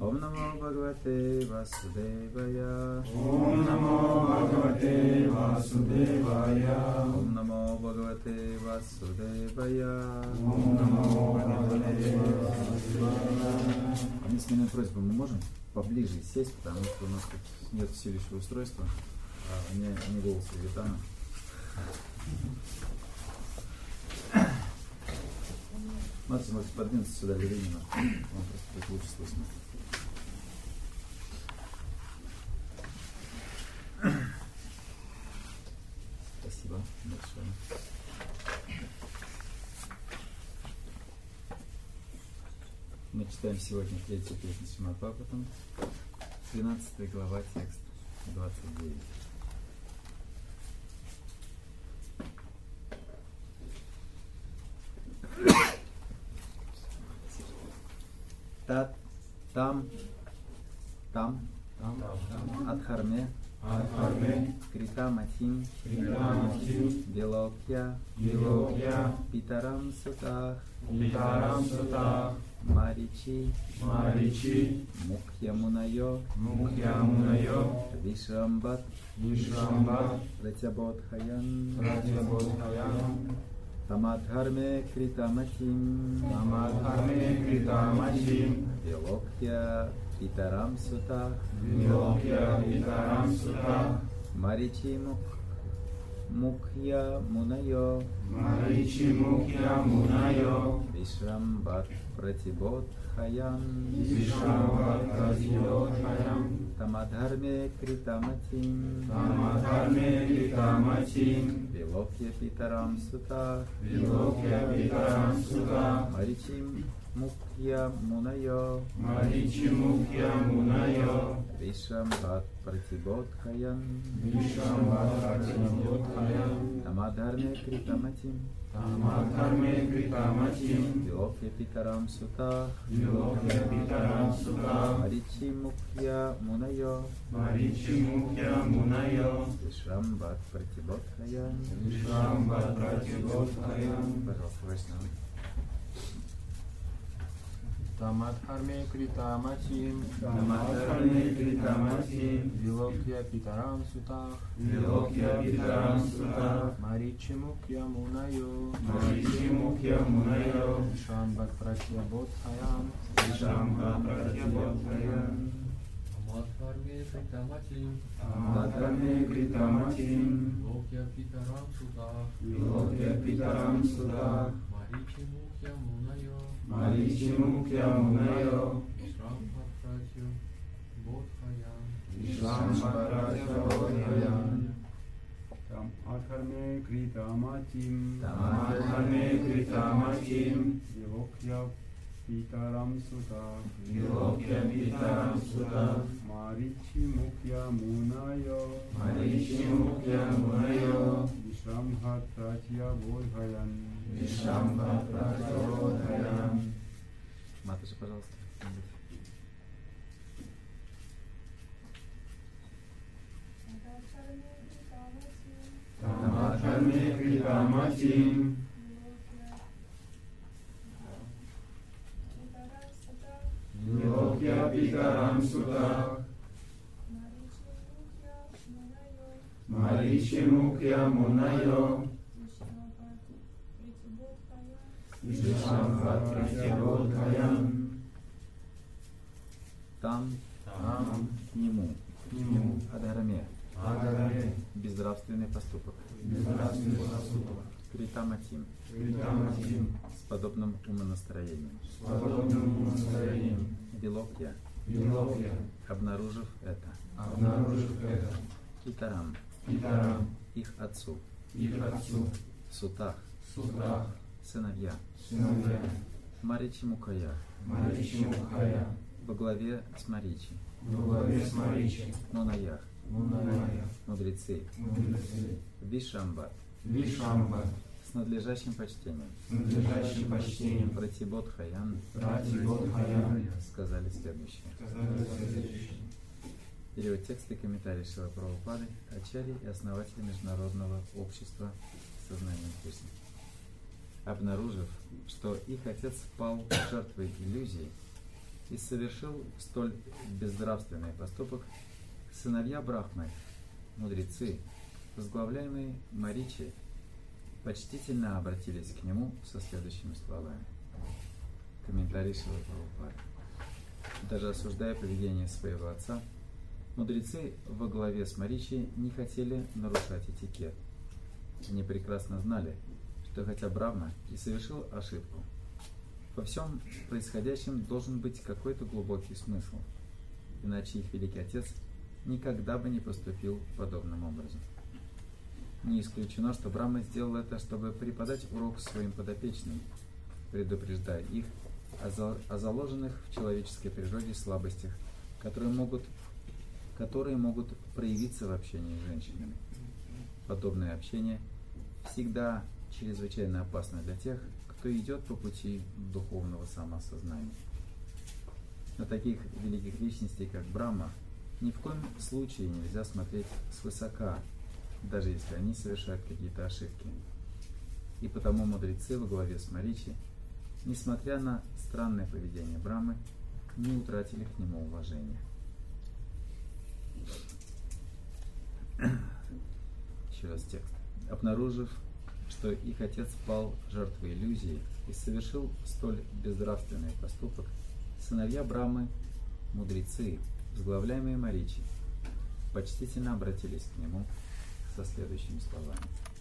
Ом намо Бхагавате Васудевая. Ом намо Бхагавате Васудевая. Ом намо Бхагавате Васудевая. Ом намо Бхагавате Васудевая. А мне с моей просьбой мы можем поближе сесть, потому что у нас тут нет усиливающего устройства, а не голоса Витана. Матушка, можете подвинуться сюда, Ленина. Он просто будет лучше слышно. Спасибо большое. Мы читаем сегодня третью песню Шримад Бхагаватам, 12 глава, текст 29. Там, Адхарме, Критаматим, Вилокья, Питарам Сутах, Маричи, Мукхья Мунайо, Вишрамбат, Пратябодхаян, Тамадхарме Критаматим, Вилокья Питарам Сутах, Маричи Мукхья Мунайо, Вишрамбат Пратибодхаян, Тамадхарме Критаматим, Вилокья Питарам Сутах, Маричи Мукхья Мунайо, Вишрамбат Пратибодхаян, Тамадхарме Критаматим, Вилокья Питарам Сутах, Маричи Мукхья Мунайо, Вишрамбат Пратибодхаян. Пожалуйста, Вайшнава. Тамадхарме Критаматим, Вилокья Питарам Сутах, Маричи Мукхья Мунайо, Вишрамбат Пратибодхаян. Тамадхарме Критаматим, Вилокья Питарам Сутах, Маричи Мукхья Мунайо, Вишрамбат Пратибодхаян. Тамадхарме Критаматим, Вилокья Питарам Сутах, Маричи Мукхья Мунайо, Вишрамбат Пратибодхаян. Матушка, пожалуйста. Тамадхарме Критаматим, Вилокья Питарам Сутах, Маричи Мукхья Мунайо, Вишрамбат Пратибодхаян. Там, к нему, Адхарме, безнравственный поступок, Критаматим, с подобным умонастроением, Вилокья, обнаружив это, Питарам, их отцу, Сутах, сыновья, Маричи Мукхья, во главе с Маричи, Мунаях, мудрецы, Вишрамбат, с надлежащим почтением, Пратибодхаян, сказали следующее. Перевод текста и комментарий Шрила Прабхупады, Ачарьи и основатель Международного общества сознания Кришны. Обнаружив, что их отец пал жертвой иллюзий, и совершил столь безнравственный поступок, сыновья Брахмы, мудрецы, возглавляемые Маричи, почтительно обратились к нему со следующими словами. Комментарий Шрила Прабхупады. Даже осуждая поведение своего отца, мудрецы во главе с Маричи не хотели нарушать этикет. Они прекрасно знали, что хотя Брахма и совершил ошибку, во всем происходящем должен быть какой-то глубокий смысл, иначе их великий отец никогда бы не поступил подобным образом. Не исключено, что Брахма сделал это, чтобы преподать урок своим подопечным, предупреждая их о заложенных в человеческой природе слабостях, которые могут проявиться в общении с женщинами. Подобное общение всегда чрезвычайно опасно для тех, кто идет по пути духовного самоосознания. На таких великих личностей, как Брахма, ни в коем случае нельзя смотреть свысока, даже если они совершают какие-то ошибки. И потому мудрецы во главе с Маричи, несмотря на странное поведение Брахмы, не утратили к нему уважения. Еще раз текст. Обнаружив, что их отец пал жертвой иллюзии и совершил столь безнравственный поступок, сыновья Брахмы, мудрецы, возглавляемые Маричи, почтительно обратились к нему со следующими словами.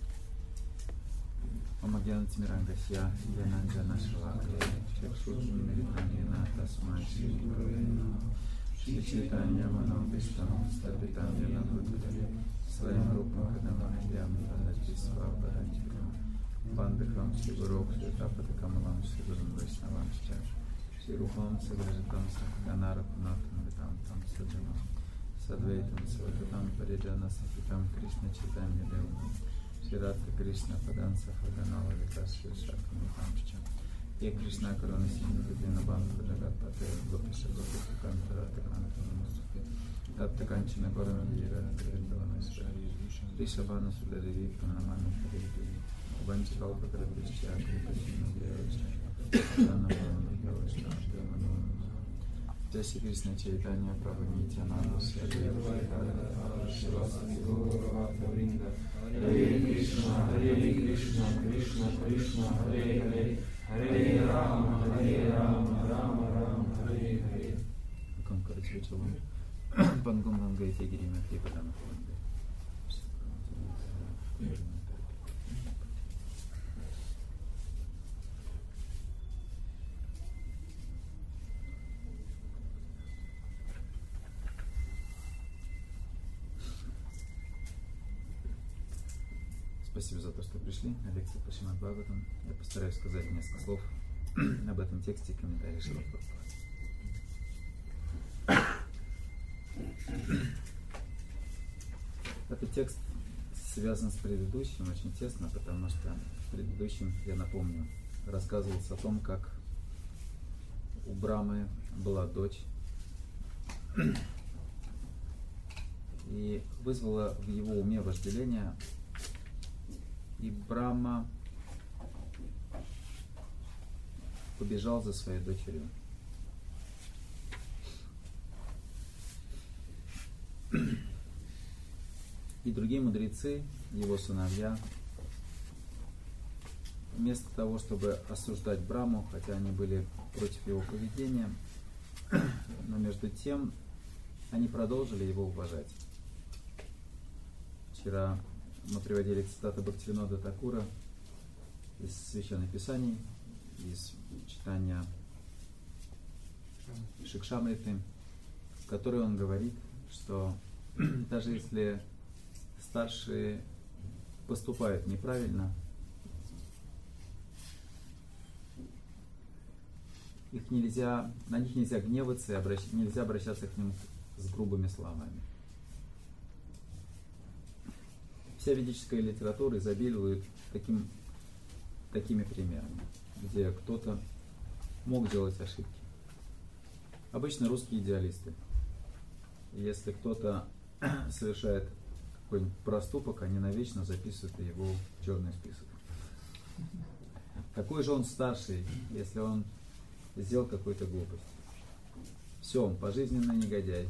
Омагьяна Тимирангасья, Янанджана Швакре, Чакшуджун Миританина, Тасмай Шрикавена, Шичитанья Манамбиштам, Стапитанья Набудхаре, Своим рукам Кадамахьям, Радачисва, Барачикам, Бандыхам, Шигурок, Шитапатакамалам, Шигурам, Вайшнавам, Ширухам, Сагражитам, Сахаганара, Пунатам, Витам, Там, Саджанам, Садвейтам, Свататам, Париджана, Сахитам, Кришна, Читанья, Девам, Ширатка Кришна, Падан, Сахаганала, Викас, Ширшакам, Витамчичам, Е Кришна, Карана, Синья, Видина, Банта, Джагат, Патер, Гопиша, Гопиша, Кантара, Таканта, Намасуки, Таптаканчина, Горана, Вира, Тривиндавана, Ришабана, Судареви, Панамана, Харидуи, Банчикалпа, Карабишча, Крипасина, Девача, Патана, Бана, Гавача, Деманона, Джаси Кришна, Чайтанья, Прабха Нитянанда, Садева, Шивасади, Гурава, Тавринда, Харе Кришна, Кришна, Кришна, Харе Харе, Харе Рама, Рама, Рама, Харе Харе. Каком короче учил? Пангум Лангайте Гирима Хрипадана Фланга. Спасибо за то, что пришли на лекцию по Шримад Бхагаватам. Я постараюсь сказать несколько слов об этом тексте и комментарии Шрила Прабхупады. Этот текст связан с предыдущим очень тесно, потому что в предыдущем, я напомню, рассказывался о том, как у Брамы была дочь и вызвала в его уме вожделение, и Брахма побежал за своей дочерью. И другие мудрецы, его сыновья, вместо того, чтобы осуждать Брахму, хотя они были против его поведения, но между тем они продолжили его уважать. Вчера мы приводили цитаты Бхактивинода Такура из Священных Писаний, из читания Шикшамриты, в которой он говорит, что даже если старшие поступают неправильно, на них нельзя гневаться и нельзя обращаться к ним с грубыми словами. Вся ведическая литература изобилует такими примерами, где кто-то мог делать ошибки. Обычно русские идеалисты. Если кто-то совершает какой-нибудь проступок, они навечно записывают его в черный список. Какой же он старший, если он сделал какую-то глупость? Все, он пожизненный негодяй.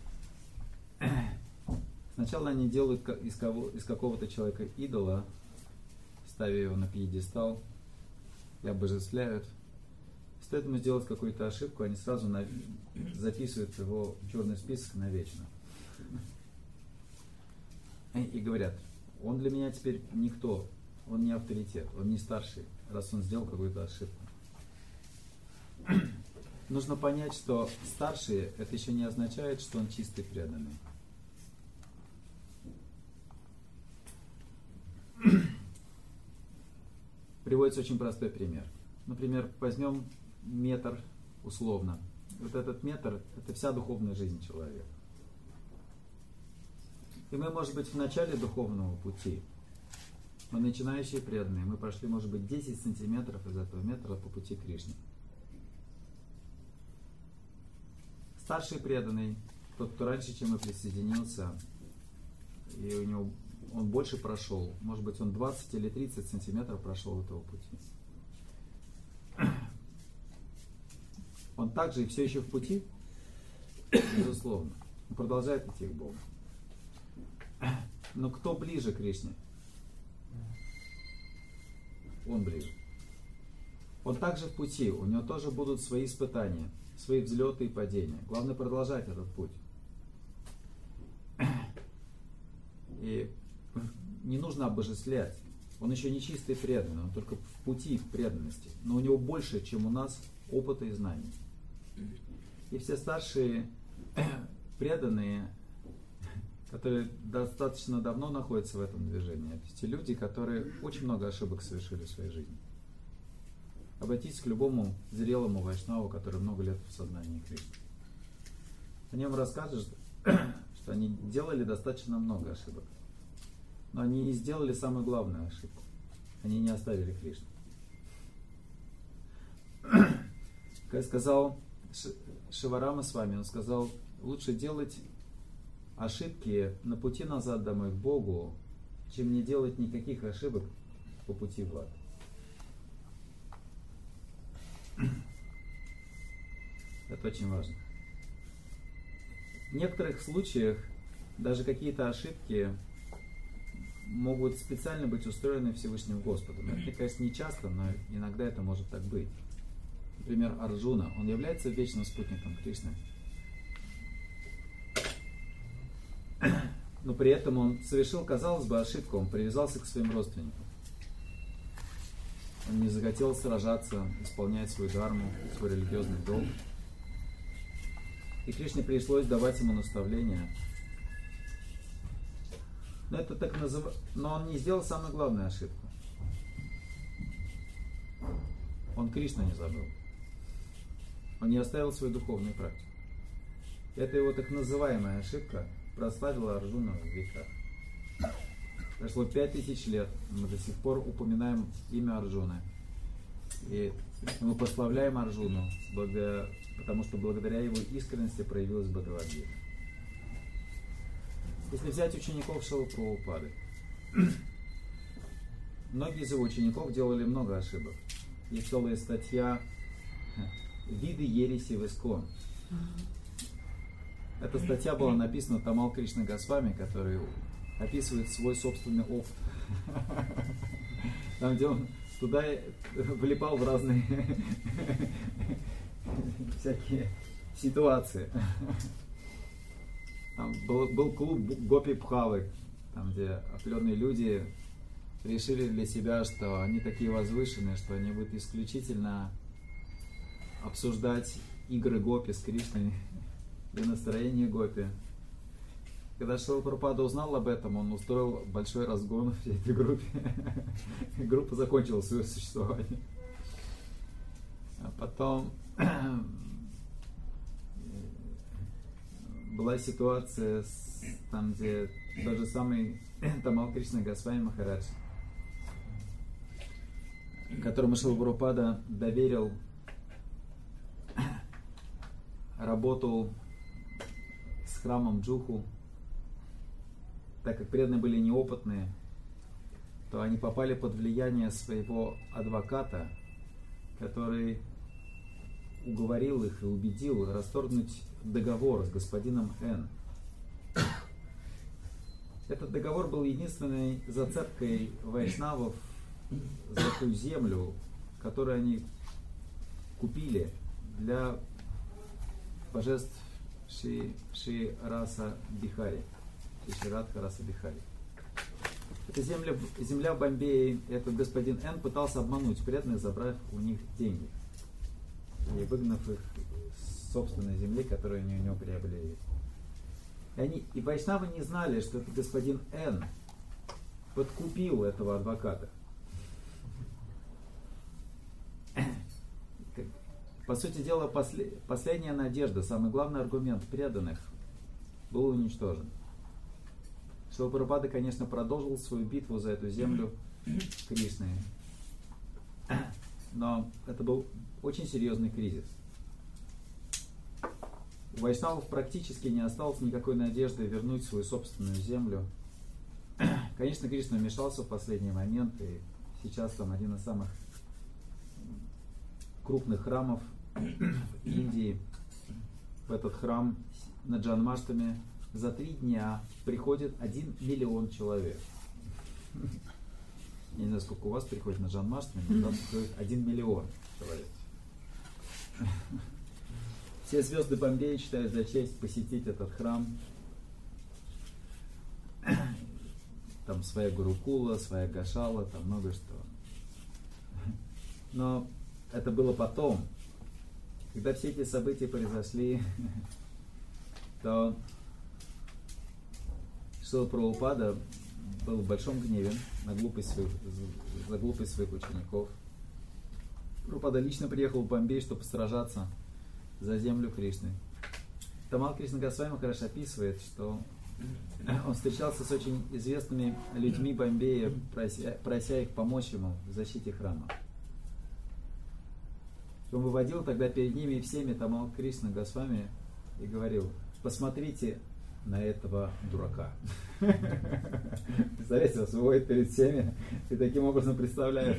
Сначала они делают из какого-то человека идола, ставя его на пьедестал и обожествляют. Стоит ему сделать какую-то ошибку, они сразу записывают его в черный список навечно. И говорят, он для меня теперь никто, он не авторитет, он не старший, раз он сделал какую-то ошибку. Нужно понять, что старший, это еще не означает, что он чистый преданный. Приводится очень простой пример. Например, возьмем метр условно. Вот этот метр – это вся духовная жизнь человека. И мы, может быть, в начале духовного пути, мы начинающие преданные, мы прошли, может быть, 10 сантиметров из этого метра по пути Кришны. Старший преданный, тот, кто раньше, чем и присоединился, и у него он больше прошел, может быть, он 20 или 30 сантиметров прошел этого пути. Он также и все еще в пути, безусловно. Он продолжает идти к Богу. Но кто ближе к Кришне? Он ближе. Он также в пути, у него тоже будут свои испытания, свои взлеты и падения. Главное продолжать этот путь. И не нужно обожествлять. Он еще не чистый преданный, он только в пути преданности. Но у него больше, чем у нас, опыта и знаний. И все старшие преданные, которые достаточно давно находятся в этом движении, это те люди, которые очень много ошибок совершили в своей жизни. Обратитесь к любому зрелому вайшнаву, который много лет в сознании Кришны. Они вам расскажут, что они делали достаточно много ошибок. Но они не сделали самую главную ошибку. Они не оставили Кришну. Как сказал Шиварама с вами, он сказал, лучше делать ошибки на пути назад домой к Богу, чем не делать никаких ошибок по пути в ад. Это очень важно. В некоторых случаях даже какие-то ошибки могут специально быть устроены Всевышним Господом. Это, конечно, не часто, но иногда это может так быть. Например, Арджуна, он является вечным спутником Кришны. Но при этом он совершил, казалось бы, ошибку, он привязался к своим родственникам. Он не захотел сражаться, исполнять свою дхарму, свой религиозный долг. И Кришне пришлось давать ему наставления. Но это так Но он не сделал самую главную ошибку. Он Кришну не забыл. Он не оставил свою духовную практику. Это его так называемая ошибка прославила Арджуну в веках. Прошло 5000 лет, мы до сих пор упоминаем имя Арджуны. И мы прославляем Арджуну, потому что благодаря его искренности проявилась Бхагавад-гита. Если взять учеников Шрилы Прабхупады, многие из его учеников делали много ошибок. Есть целая статья «Виды ереси в ИСККОН». Эта статья была написана Тамал Кришна Госвами, который описывает свой собственный опыт. Там, где он туда влипал в разные всякие ситуации. Там был клуб Гопи Пхавы, там, где определенные люди решили для себя, что они такие возвышенные, что они будут исключительно обсуждать игры Гопи с Кришной и настроение Гопи. Когда Шрила Прабхупада узнал об этом, он устроил большой разгон в этой группе. И группа закончила свое существование. А потом была ситуация, там, где тот же самый Тамал Кришна Госвами Махарадж, которому Шрила Прабхупада доверил работу с храмом Джуху. Так как преданные были неопытные, то они попали под влияние своего адвоката, который уговорил их и убедил расторгнуть договор с господином Н. Этот договор был единственной зацепкой вайшнавов за ту землю, которую они купили для божеств Шри Раса Бихари. Шри Радха Раса Бихари. Эта земля в Бомбее, этот господин Н пытался обмануть преданных, забрав у них деньги и выгнав их с собственной земли, которую они у него приобрели. И вайшнавы не знали, что этот господин Н подкупил этого адвоката. По сути дела, последняя надежда, самый главный аргумент преданных был уничтожен. Шрила Прабхупада, конечно, продолжил свою битву за эту землю Кришны. Но это был очень серьезный кризис. У вайшнавов практически не осталось никакой надежды вернуть свою собственную землю. Конечно, Кришна вмешался в последний момент, и сейчас там один из самых крупных храмов в Индии. В этот храм на Джанмаштами за 3 дня приходит 1 миллион человек. Я не знаю, сколько у вас приходит на Джанмаштами, но там приходит 1 миллион человек. Все звезды Бомбея считают за честь посетить этот храм. Там своя Гурукула, своя Гашала, там много что. Но это было потом. Когда все эти события произошли, то Шрила Прабхупада был в большом гневе за глупость своих учеников. Прабхупада лично приехал в Бомбей, чтобы сражаться за землю Кришны. Тамал Кришна Госвами Махарадж описывает, что он встречался с очень известными людьми Бомбея, прося их помочь ему в защите храма. Он выводил тогда перед ними всеми Тамал Кришна Госвами и говорил: посмотрите на этого дурака. Представляете, вас выводит перед всеми и таким образом представляет.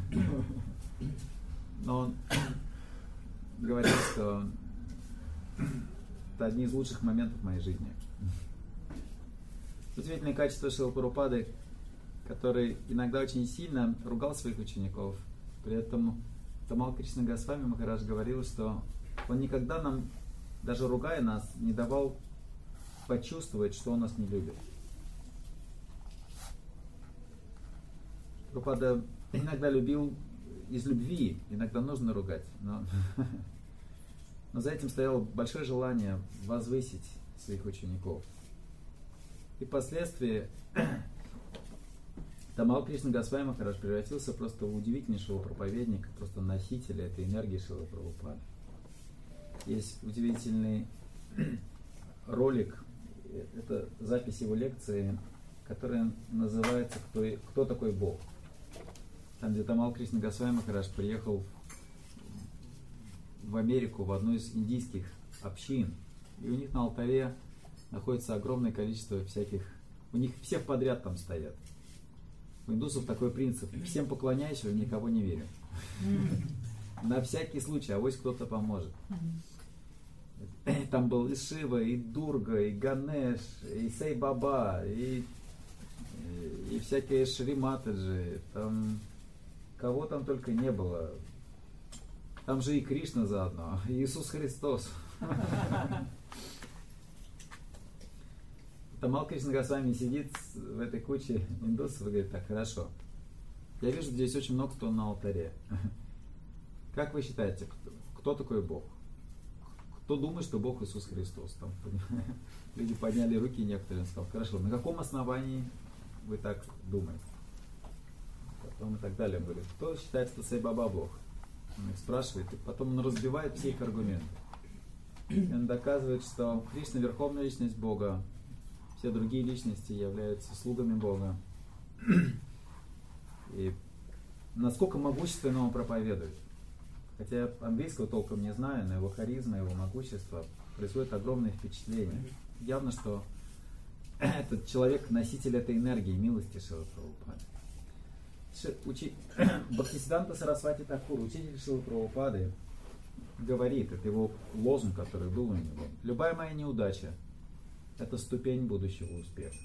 Но он говорит, что это одни из лучших моментов в моей жизни. Удивительное качество Шрилы Прабхупады, который иногда очень сильно ругал своих учеников. При этом Тамал Кришна Госвами Махарадж говорил, что он никогда нам, даже ругая нас, не давал почувствовать, что он нас не любит. Прабхупада иногда любил из любви, иногда нужно ругать, но за этим стояло большое желание возвысить своих учеников. И впоследствии Тамал Кришна Госвами Махарадж превратился просто в удивительнейшего проповедника, просто носителя этой энергии Шрилы Прабхупады. Есть удивительный ролик, это запись его лекции, которая называется «Кто такой Бог?». Там, где Тамал Кришна Госвами Махарадж приехал в Америку, в одну из индийских общин, и у них на алтаре находится огромное количество всяких, у них всех подряд там стоят. У индусов такой принцип: всем поклоняйся, никого не верю. На всякий случай, авось кто-то поможет. Там был и Шива, и Дурга, и Ганеш, и Сей Баба, и всякие Шри Матаджи, там кого там только не было. Там же и Кришна заодно, и Иисус Христос. Тамал Кришна Госвами сидит в этой куче индусов и говорит: так, хорошо, я вижу, здесь очень много кто на алтаре. Как вы считаете, кто такой Бог? Кто думает, что Бог Иисус Христос? Там, люди подняли руки, некоторые сказали: хорошо, на каком основании вы так думаете? Потом и так далее. Он говорит: кто считает, что Сей Баба Бог? Он их спрашивает, и потом он разбивает все их аргументы. И он доказывает, что Кришна — верховная личность Бога, все другие личности являются слугами Бога. И насколько могущественно он проповедует. Хотя я английского толком не знаю, но его харизма, его могущество производит огромное впечатление. Явно, что этот человек — носитель этой энергии, милости Шрилы Прабхупады. Бхактисиданта Сарасвати Такур, учитель Шрилы Прабхупады, говорит, это его лозунг, который был у него. Любая моя неудача – это ступень будущего успеха.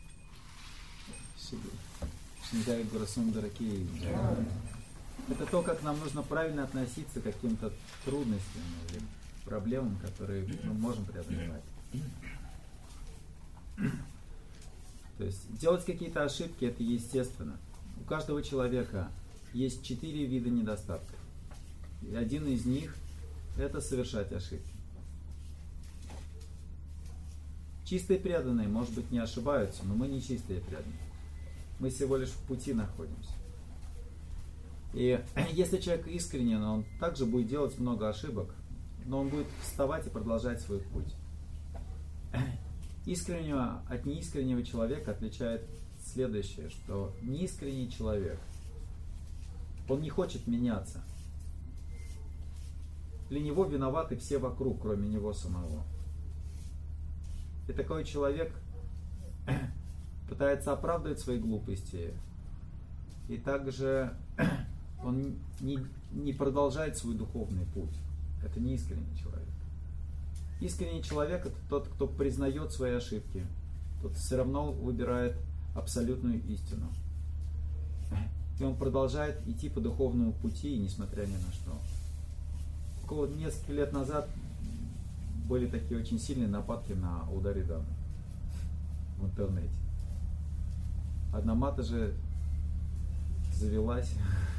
Шингай Гурасундаракей. Это то, как нам нужно правильно относиться к каким-то трудностям или проблемам, которые мы можем преодолевать. То есть делать какие-то ошибки – это естественно. У каждого человека есть 4 вида недостатков. И один из них – это совершать ошибки. Чистые преданные, может быть, не ошибаются, но мы не чистые преданные. Мы всего лишь в пути находимся. И если человек искренен, он также будет делать много ошибок, но он будет вставать и продолжать свой путь. Искреннего от неискреннего человека отличает следующее, что неискренний человек, он не хочет меняться. Для него виноваты все вокруг, кроме него самого. И такой человек пытается оправдывать свои глупости, и также он не продолжает свой духовный путь. Это не искренний человек. Искренний человек – это тот, кто признает свои ошибки, тот все равно выбирает абсолютную истину. И он продолжает идти по духовному пути, несмотря ни на что. Около нескольких лет назад были такие очень сильные нападки на Аудари Даму в интернете. Одна мата же завелась.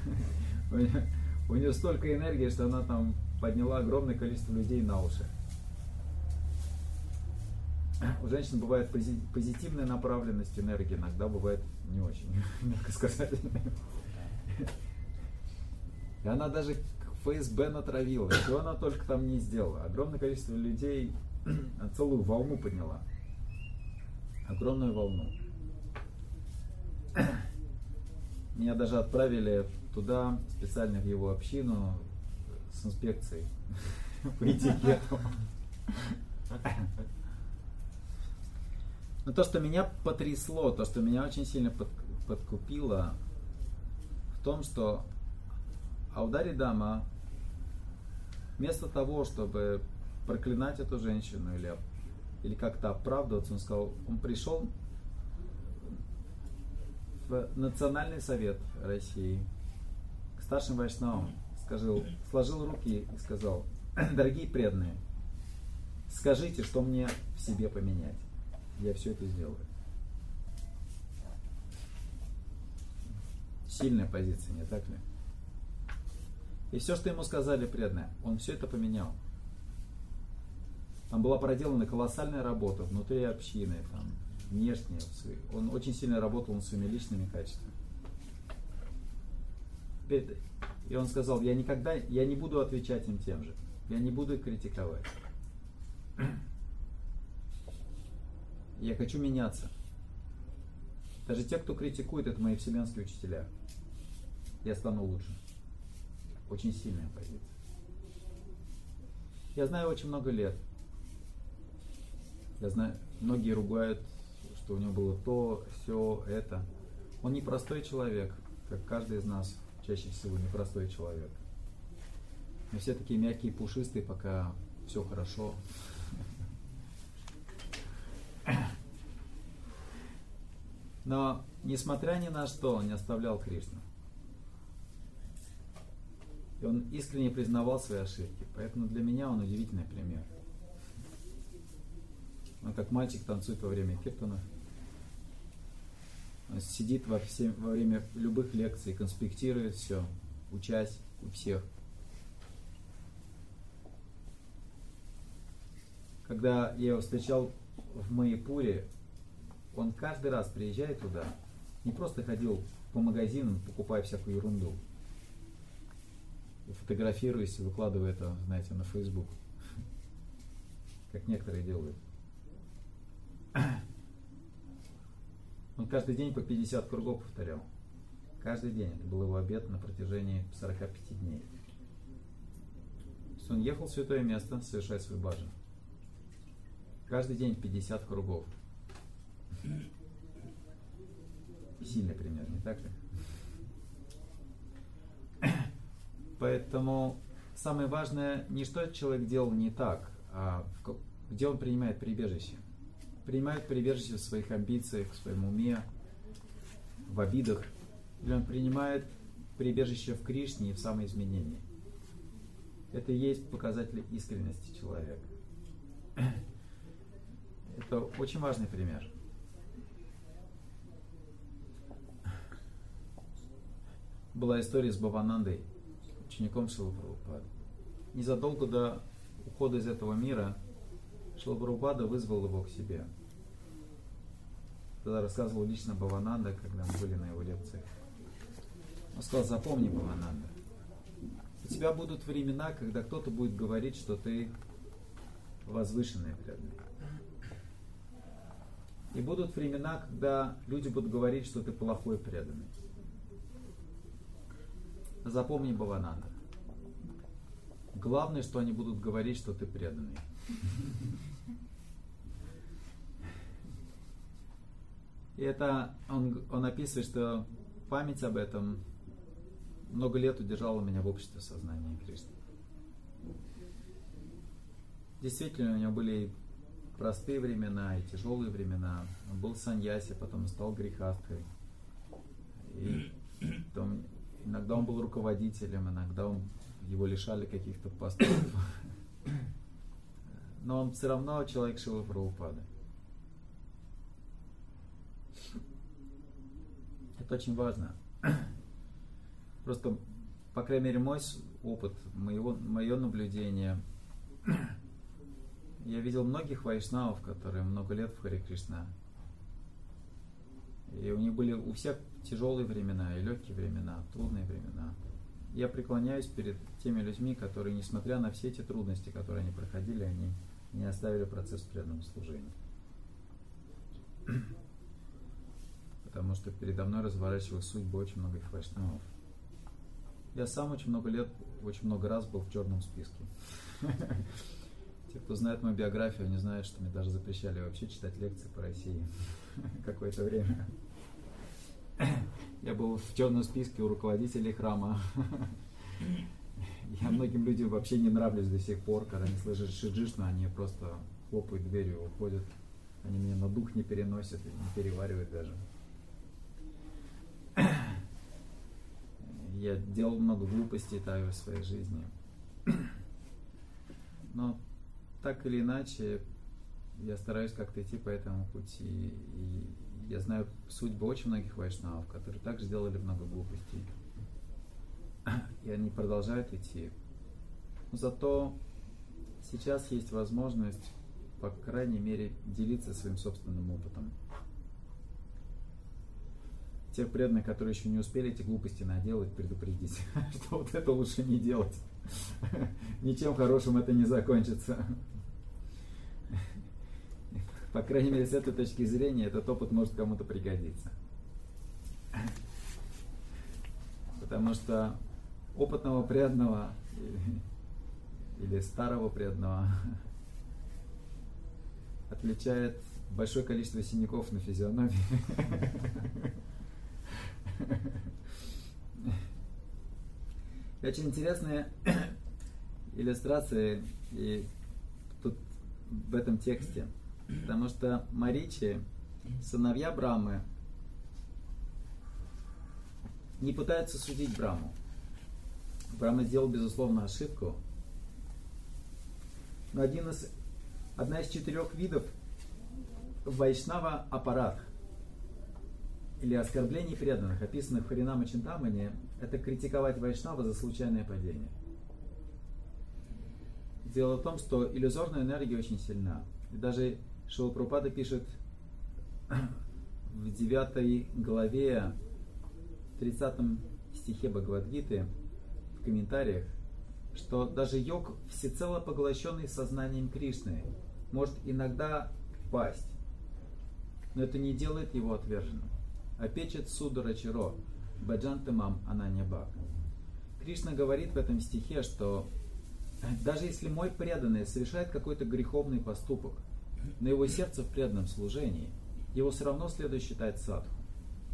У нее столько энергии, что она там подняла огромное количество людей на уши. У женщин бывает позитивная направленность энергии, иногда бывает не очень, мягко сказать. И она даже ФСБ натравила, чего она только там не сделала. Огромное количество людей, целую волну подняла. Огромную волну. Меня даже отправили туда, специально в его общину, с инспекцией по этикету. Но то, что меня потрясло, то, что меня очень сильно подкупило, в том, что Аудари Дама вместо того, чтобы проклинать эту женщину или как-то оправдываться, он пришел в Национальный совет России к старшим вайшнавам, сложил руки и сказал: дорогие преданные, скажите, что мне в себе поменять. Я все это сделаю. Сильная позиция, не так ли? И все, что ему сказали преданные, он все это поменял. Там была проделана колоссальная работа внутри общины, там, внешне. Он очень сильно работал над своими личными качествами. И он сказал: я не буду отвечать им тем же. Я не буду их критиковать. Я хочу меняться. Даже те, кто критикует, это мои вселенские учителя. Я стану лучше. Очень сильная позиция. Я знаю очень много лет. Я знаю, многие ругают, что у него было то, все, это. Он непростой человек, как каждый из нас чаще всего непростой человек. Мы все такие мягкие, пушистые, пока все хорошо. Но, несмотря ни на что, он не оставлял Кришну. И он искренне признавал свои ошибки. Поэтому для меня он удивительный пример. Он как мальчик танцует во время киртана. Он сидит во время любых лекций, конспектирует все, учась у всех. Когда я его встречал в Майяпуре, он каждый раз, приезжая туда, не просто ходил по магазинам, покупая всякую ерунду, фотографируясь и выкладывая это, знаете, на Facebook, как некоторые делают. Он каждый день по 50 кругов повторял. Каждый день. Это был его обет на протяжении 45 дней. То есть он ехал в святое место совершать свой баджан. Каждый день 50 кругов. Сильный пример, не так ли? Поэтому самое важное не что человек делал не так, а где он принимает прибежище. Принимает прибежище в своих амбициях, в своем уме, в обидах. Или он принимает прибежище в Кришне и в самоизменении. Это и есть показатель искренности человека. Это очень важный пример. Была история с Бхаванандой, учеником Шрилы Прабхупады. Незадолго до ухода из этого мира Шрила Прабхупада вызвал его к себе. Тогда рассказывал лично Бхавананда, когда мы были на его лекциях. Он сказал: запомни, Бхавананда, у тебя будут времена, когда кто-то будет говорить, что ты возвышенный преданный. И будут времена, когда люди будут говорить, что ты плохой преданный. Запомни, Бхавананда, главное, что они будут говорить, что ты преданный. И это он описывает, что память об этом много лет удержала меня в обществе сознания Кришны. Действительно, у него были простые времена и тяжелые времена. Он был саньяси, потом стал грехасткой. И потом, иногда он был руководителем, иногда его лишали каких-то постов. Но он все равно человек Шрилы Прабхупады. Это очень важно. Просто, по крайней мере, мой опыт, мое наблюдение. Я видел многих вайшнавов, которые много лет в Харе Кришна. И у них были у всех тяжелые времена и легкие времена, трудные времена. Я преклоняюсь перед теми людьми, которые, несмотря на все эти трудности, которые они проходили, они не оставили процесс преданного служения. Потому что передо мной разворачивалась судьба очень многих вайшнавов. Я сам очень много лет, очень много раз был в черном списке. Те, кто знает мою биографию, они знают, что мне даже запрещали вообще читать лекции по России какое-то время. Я был в черном списке у руководителей храма. Я многим людям вообще не нравлюсь до сих пор, когда они слышат Шри-Джишну, они просто хлопают дверью и уходят. Они меня на дух не переносят, не переваривают даже. Я делал много глупостей в своей жизни. Но так или иначе, я стараюсь как-то идти по этому пути. И я знаю судьбу очень многих вайшнавов, которые также сделали много глупостей. И они продолжают идти. Но зато сейчас есть возможность, по крайней мере, делиться своим собственным опытом. Тех преданных, которые еще не успели эти глупости наделать, предупредить, что вот это лучше не делать. Ничем хорошим это не закончится. По крайней мере, с этой точки зрения, этот опыт может кому-то пригодиться. Потому что опытного преданного или старого преданного отличает большое количество синяков на физиономии. Очень интересная иллюстрация и тут в этом тексте, потому что Маричи, сыновья Брамы, не пытаются судить Браму. Брама сделал, безусловно, ошибку, но одна из 4 видов вайшнава аппарат или оскорблений преданных, описанных в Харинама Чинтамани, это критиковать вайшнава за случайное падение. Дело в том, что иллюзорная энергия очень сильна. И даже Шрила Прабхупада пишет в 9 главе, 30 стихе Бхагавад-гиты, в комментариях, что даже йог, всецело поглощенный сознанием Кришны, может иногда пасть, но это не делает его отверженным. Апечет судара чиро, баджантамам ананьябак. Кришна говорит в этом стихе, что даже если мой преданный совершает какой-то греховный поступок, но его сердце в преданном служении, его все равно следует считать садху,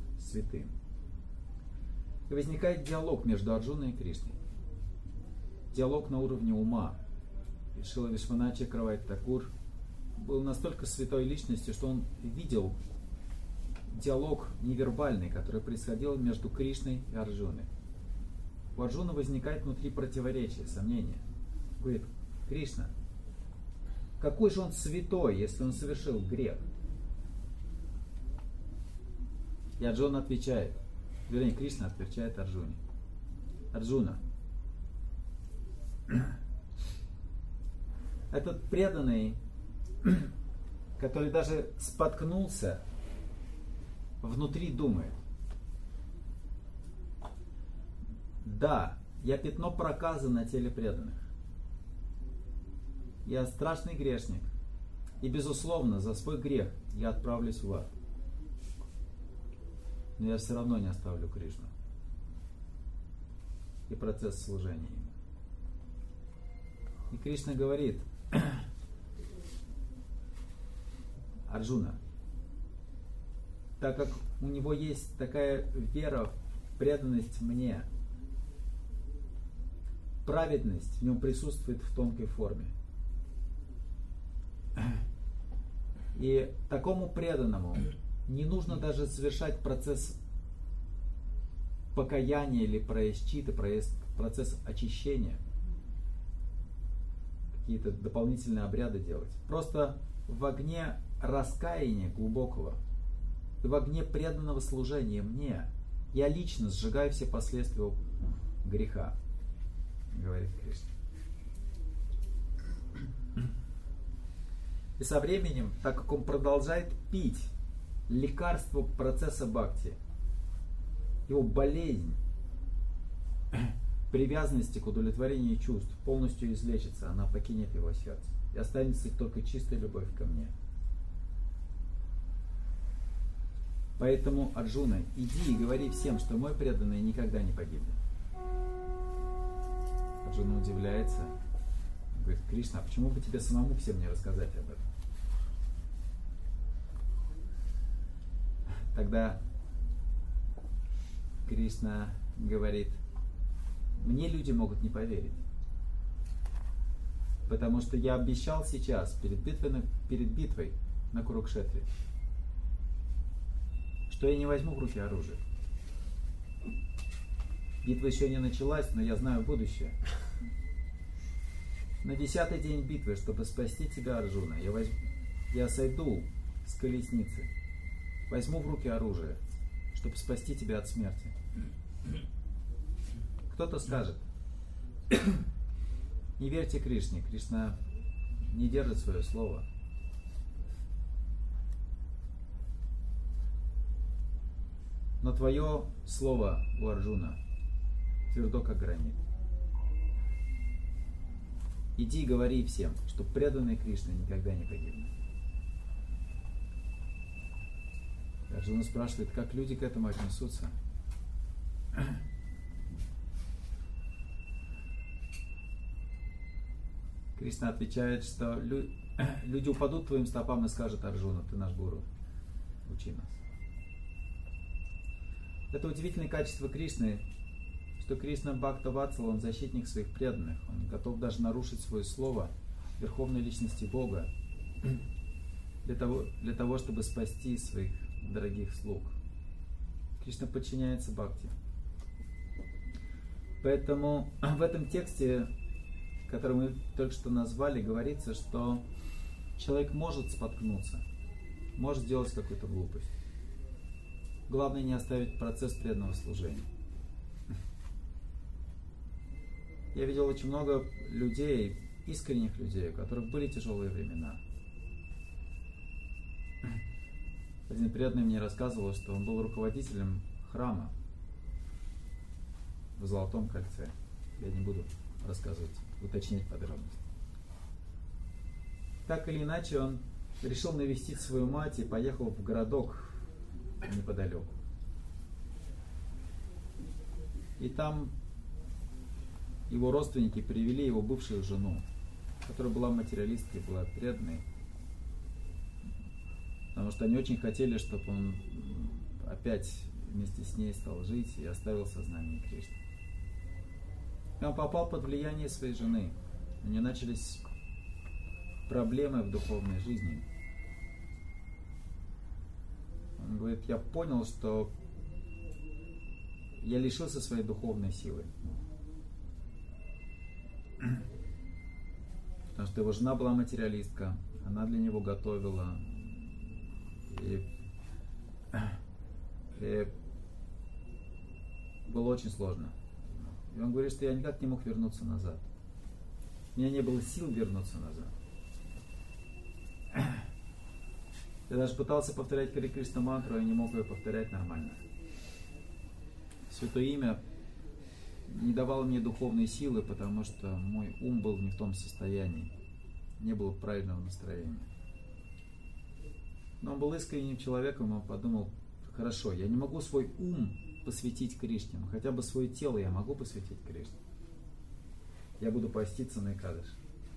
святым. И возникает диалог между Арджуной и Кришной. диалог на уровне ума. И Шрила Вишванат Чакраварти Такур был настолько святой личностью, что он видел диалог невербальный, который происходил между Кришной и Арджуной. У Арджуны возникает внутри противоречие, сомнение. Говорит: Кришна, какой же он святой, если он совершил грех? И Арджуна отвечает, вернее, Кришна отвечает Арджуне: Арджуна, этот преданный, который даже споткнулся, внутри думает: да, я пятно проказа на теле преданных. Я страшный грешник. И, безусловно, за свой грех я отправлюсь в ад. Но я все равно не оставлю Кришну и процесс служения ему. И Кришна говорит: Арджуна, так как у него есть такая вера в преданность мне, праведность в нем присутствует в тонкой форме. И такому преданному не нужно даже совершать процесс покаяния или праяшчита, процесс очищения, какие-то дополнительные обряды делать. Просто в огне раскаяния глубокого и в огне преданного служения мне я лично сжигаю все последствия греха, говорит Кришна. И со временем, так как он продолжает пить лекарство процесса бхакти, его болезнь привязанности к удовлетворению чувств полностью излечится, она покинет его сердце. И останется только чистая любовь ко мне. Поэтому, Арджуна, иди и говори всем, что мой преданный никогда не погибнет. Арджуна удивляется. Говорит: Кришна, а почему бы тебе самому всем не рассказать об этом? Тогда Кришна говорит: мне люди могут не поверить. Потому что я обещал сейчас, перед битвой на Курукшетре, что я не возьму в руки оружие. Битва еще не началась, но я знаю будущее. На 10-й день битвы, чтобы спасти тебя, Арджуна, я сойду с колесницы, возьму в руки оружие, чтобы спасти тебя от смерти. Кто-то скажет: не верьте Кришне, Кришна не держит свое слово. Но твое слово у Арджуна твердо, как гранит. Иди и говори всем, что преданные Кришне никогда не погибнут. Арджуна спрашивает, как люди к этому отнесутся. Кришна отвечает, что люди упадут твоим стопам и скажут: Арджуна, ты наш гуру, учи нас. Это удивительное качество Кришны, что Кришна Бхакта Ватсала, он защитник своих преданных, он готов даже нарушить свое слово Верховной Личности Бога для того, чтобы спасти своих дорогих слуг. Кришна подчиняется Бхакти. Поэтому в этом тексте, который мы только что назвали, говорится, что человек может споткнуться, может сделать какую-то глупость. Главное не оставить процесс преданного служения. Я видел очень много людей, искренних людей, у которых были тяжелые времена. Один преданный мне рассказывал, что он был руководителем храма в Золотом кольце. Я не буду рассказывать, уточнять подробности. Так или иначе, он решил навестить свою мать и поехал в городок неподалеку. И там его родственники привели его бывшую жену, которая была материалисткой, была преданной, потому что они очень хотели, чтобы он опять вместе с ней стал жить и оставил сознание Кришны. И он попал под влияние своей жены. У нее начались проблемы в духовной жизни. Он говорит, я понял, что я лишился своей духовной силы. Потому что его жена была материалистка, она для него готовила. И было очень сложно. И он говорит, что я никак не мог вернуться назад. У меня не было сил вернуться назад. Я даже пытался повторять Харе Кришна мантру, и не мог ее повторять нормально. Святое имя не давало мне духовной силы, потому что мой ум был не в том состоянии. Не было правильного настроения. Но он был искренним человеком, он подумал, хорошо, я не могу свой ум посвятить Кришне, но хотя бы свое тело я могу посвятить Кришне. Я буду поститься на Экадаши.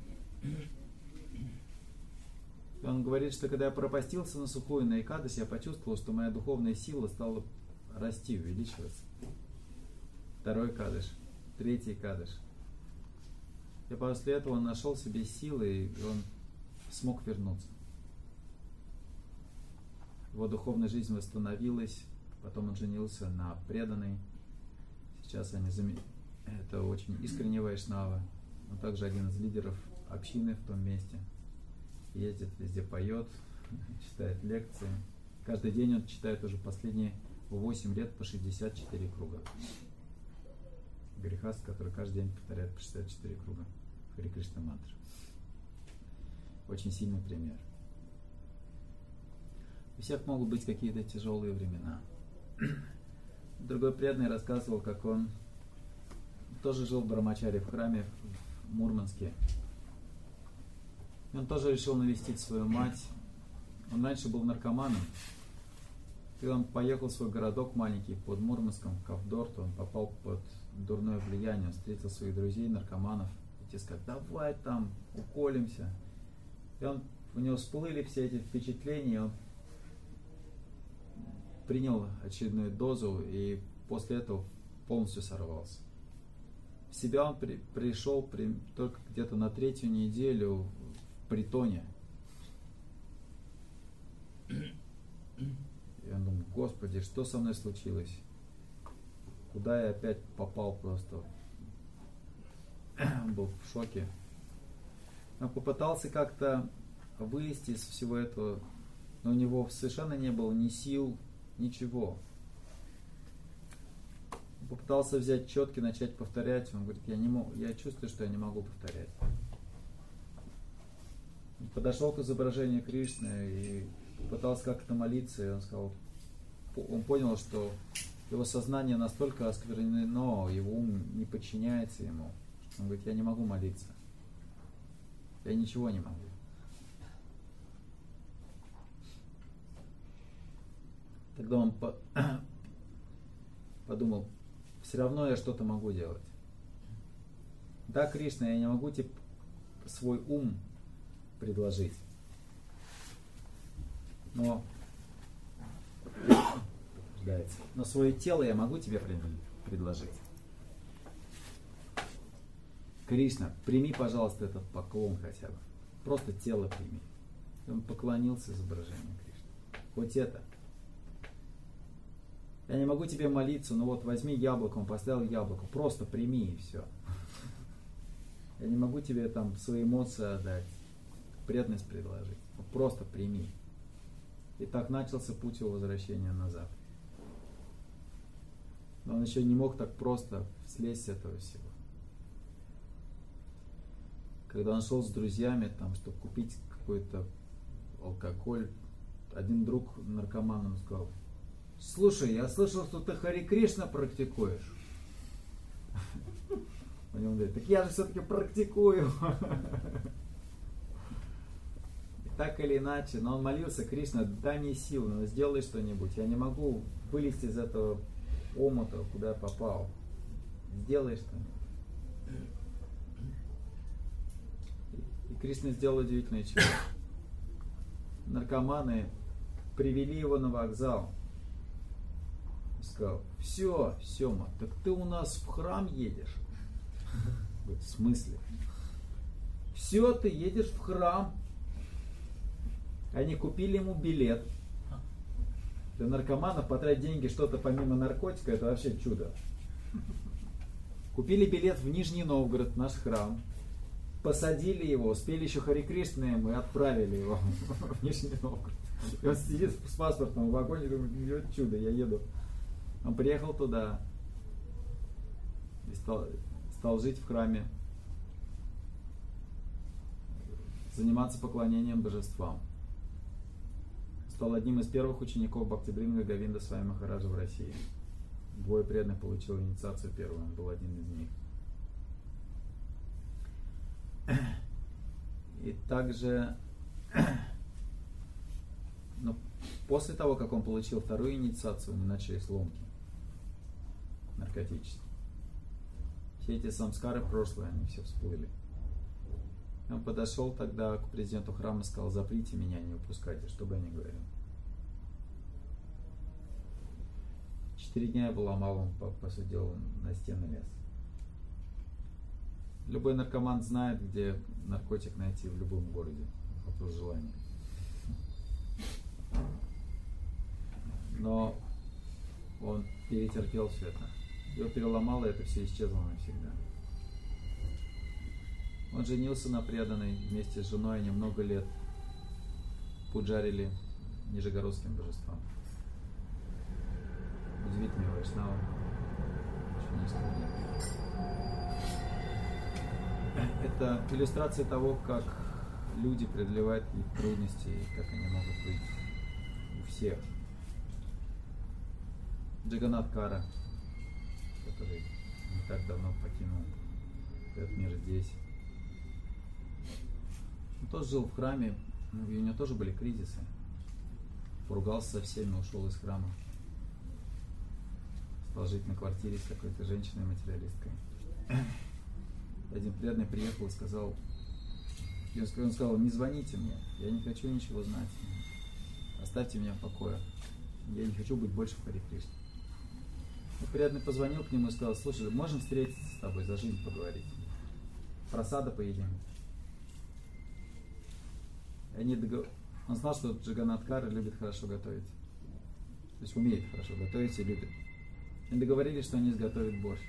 И он говорит, что когда я пропастился на сухую на Экадаши, я почувствовал, что моя духовная сила стала расти, увеличиваться. 2-й Экадаши, 3-й Экадаши. И после этого он нашел в себе силы, и он смог вернуться. Его духовная жизнь восстановилась, потом он женился на преданной. Сейчас они это очень искренний вайшнава. Он также один из лидеров общины в том месте. Ездит везде, поет, читает лекции. Каждый день он читает уже последние 8 лет по 64 круга. Грехаст, который каждый день повторяет по 64 круга Харе Кришна мантры. Очень сильный пример. У всех могут быть какие-то тяжелые времена. Другой преданный рассказывал, как он тоже жил в Брамачаре, в храме в Мурманске. И он тоже решил навестить свою мать. Он раньше был наркоманом. И он поехал в свой городок маленький под Мурманском, в Кавдорт. Он попал под дурное влияние. Он встретил своих друзей, наркоманов. И те сказали, давай там уколемся. И у него всплыли все эти впечатления. Он принял очередную дозу и после этого полностью сорвался. В себя он пришел только где-то на 3-ю неделю в притоне. И он думает, Господи, что со мной случилось? Куда я опять попал просто? Он был в шоке. Он попытался как-то вылезти из всего этого, но у него совершенно не было ни сил, ничего. Он попытался взять четки, начать повторять. Он говорит, я чувствую, что я не могу повторять. Он подошел к изображению Кришны и пытался как-то молиться, и он сказал, он понял, что его сознание настолько осквернено, его ум не подчиняется ему. Он говорит, я не могу молиться. Я ничего не могу. Тогда он подумал, все равно я что-то могу делать. Да, Кришна, я не могу тебе свой ум предложить. Но свое тело я могу тебе предложить. Кришна, прими, пожалуйста, этот поклон хотя бы. Просто тело прими. И он поклонился изображению Кришны. Хоть это. Я не могу тебе молиться, но вот возьми яблоко, он поставил яблоко. Просто прими и все. Я не могу тебе там свои эмоции отдать, преданность предложить. Просто прими. И так начался путь его возвращения назад. Но он еще не мог так просто слезть с этого всего. Когда он шел с друзьями, там, чтобы купить какой-то алкоголь, один друг наркоман ему сказал, слушай, я слышал, что ты Харе Кришна практикуешь. Он ему говорит, так я же все-таки практикую. И так или иначе, но он молился, Кришна, дай мне силу, но сделай что-нибудь. Я не могу вылезти из этого омута, куда я попал. Сделай что-нибудь. И Кришна сделал удивительное чудо. Наркоманы привели его на вокзал. Сказал, все, Сема, так ты у нас в храм едешь? Говорит, в смысле? Все, ты едешь в храм. Они купили ему билет. Для наркоманов потратить деньги что-то помимо наркотика, это вообще чудо. Купили билет в Нижний Новгород, наш храм. Посадили его, спели еще Хари Кришна ему и отправили его в Нижний Новгород. И он сидит с паспортом в вагоне и думает, вот чудо, я еду. Он приехал туда и стал жить в храме, заниматься поклонением божествам. Стал одним из первых учеников Бхактивинода Говинда Свами Махараджа в России. 2 преданных получил инициацию первую, он был один из них. И также, после того, как он получил вторую инициацию, у него начались ломки наркотические. Все эти самскары прошлые, они все всплыли. Он подошел тогда к президенту храма и сказал, заприте меня, не выпускайте, что бы я ни говорил. 4 дня я был ломал, он, по сути дела, на стены лез. Любой наркоман знает, где наркотик найти в любом городе. Вопрос желания. Но он перетерпел все это. Его переломало, и это все исчезло навсегда. Он женился на преданной вместе с женой, они много лет пуджарили нижегородским божествам. Удивительный вайшнава. Очень искренне. Это иллюстрация того, как люди преодолевают их трудности, и как они могут быть у всех. Джаганнат Кара, который не так давно покинул этот мир здесь. Он тоже жил в храме, и у него тоже были кризисы. Поругался со всеми, ушел из храма. Стал жить на квартире с какой-то женщиной-материалисткой. Один преданный приехал и сказал, он сказал, не звоните мне, я не хочу ничего знать. Оставьте меня в покое. Я не хочу быть больше в Хари Кришне. Преданный позвонил к нему и сказал, слушай, можем встретиться с тобой, за жизнь поговорить. Просада поедим. Он знал, что Джаганнат Кара любит хорошо готовить. То есть умеет хорошо готовить и любит. Они договорились, что они изготовят борщ.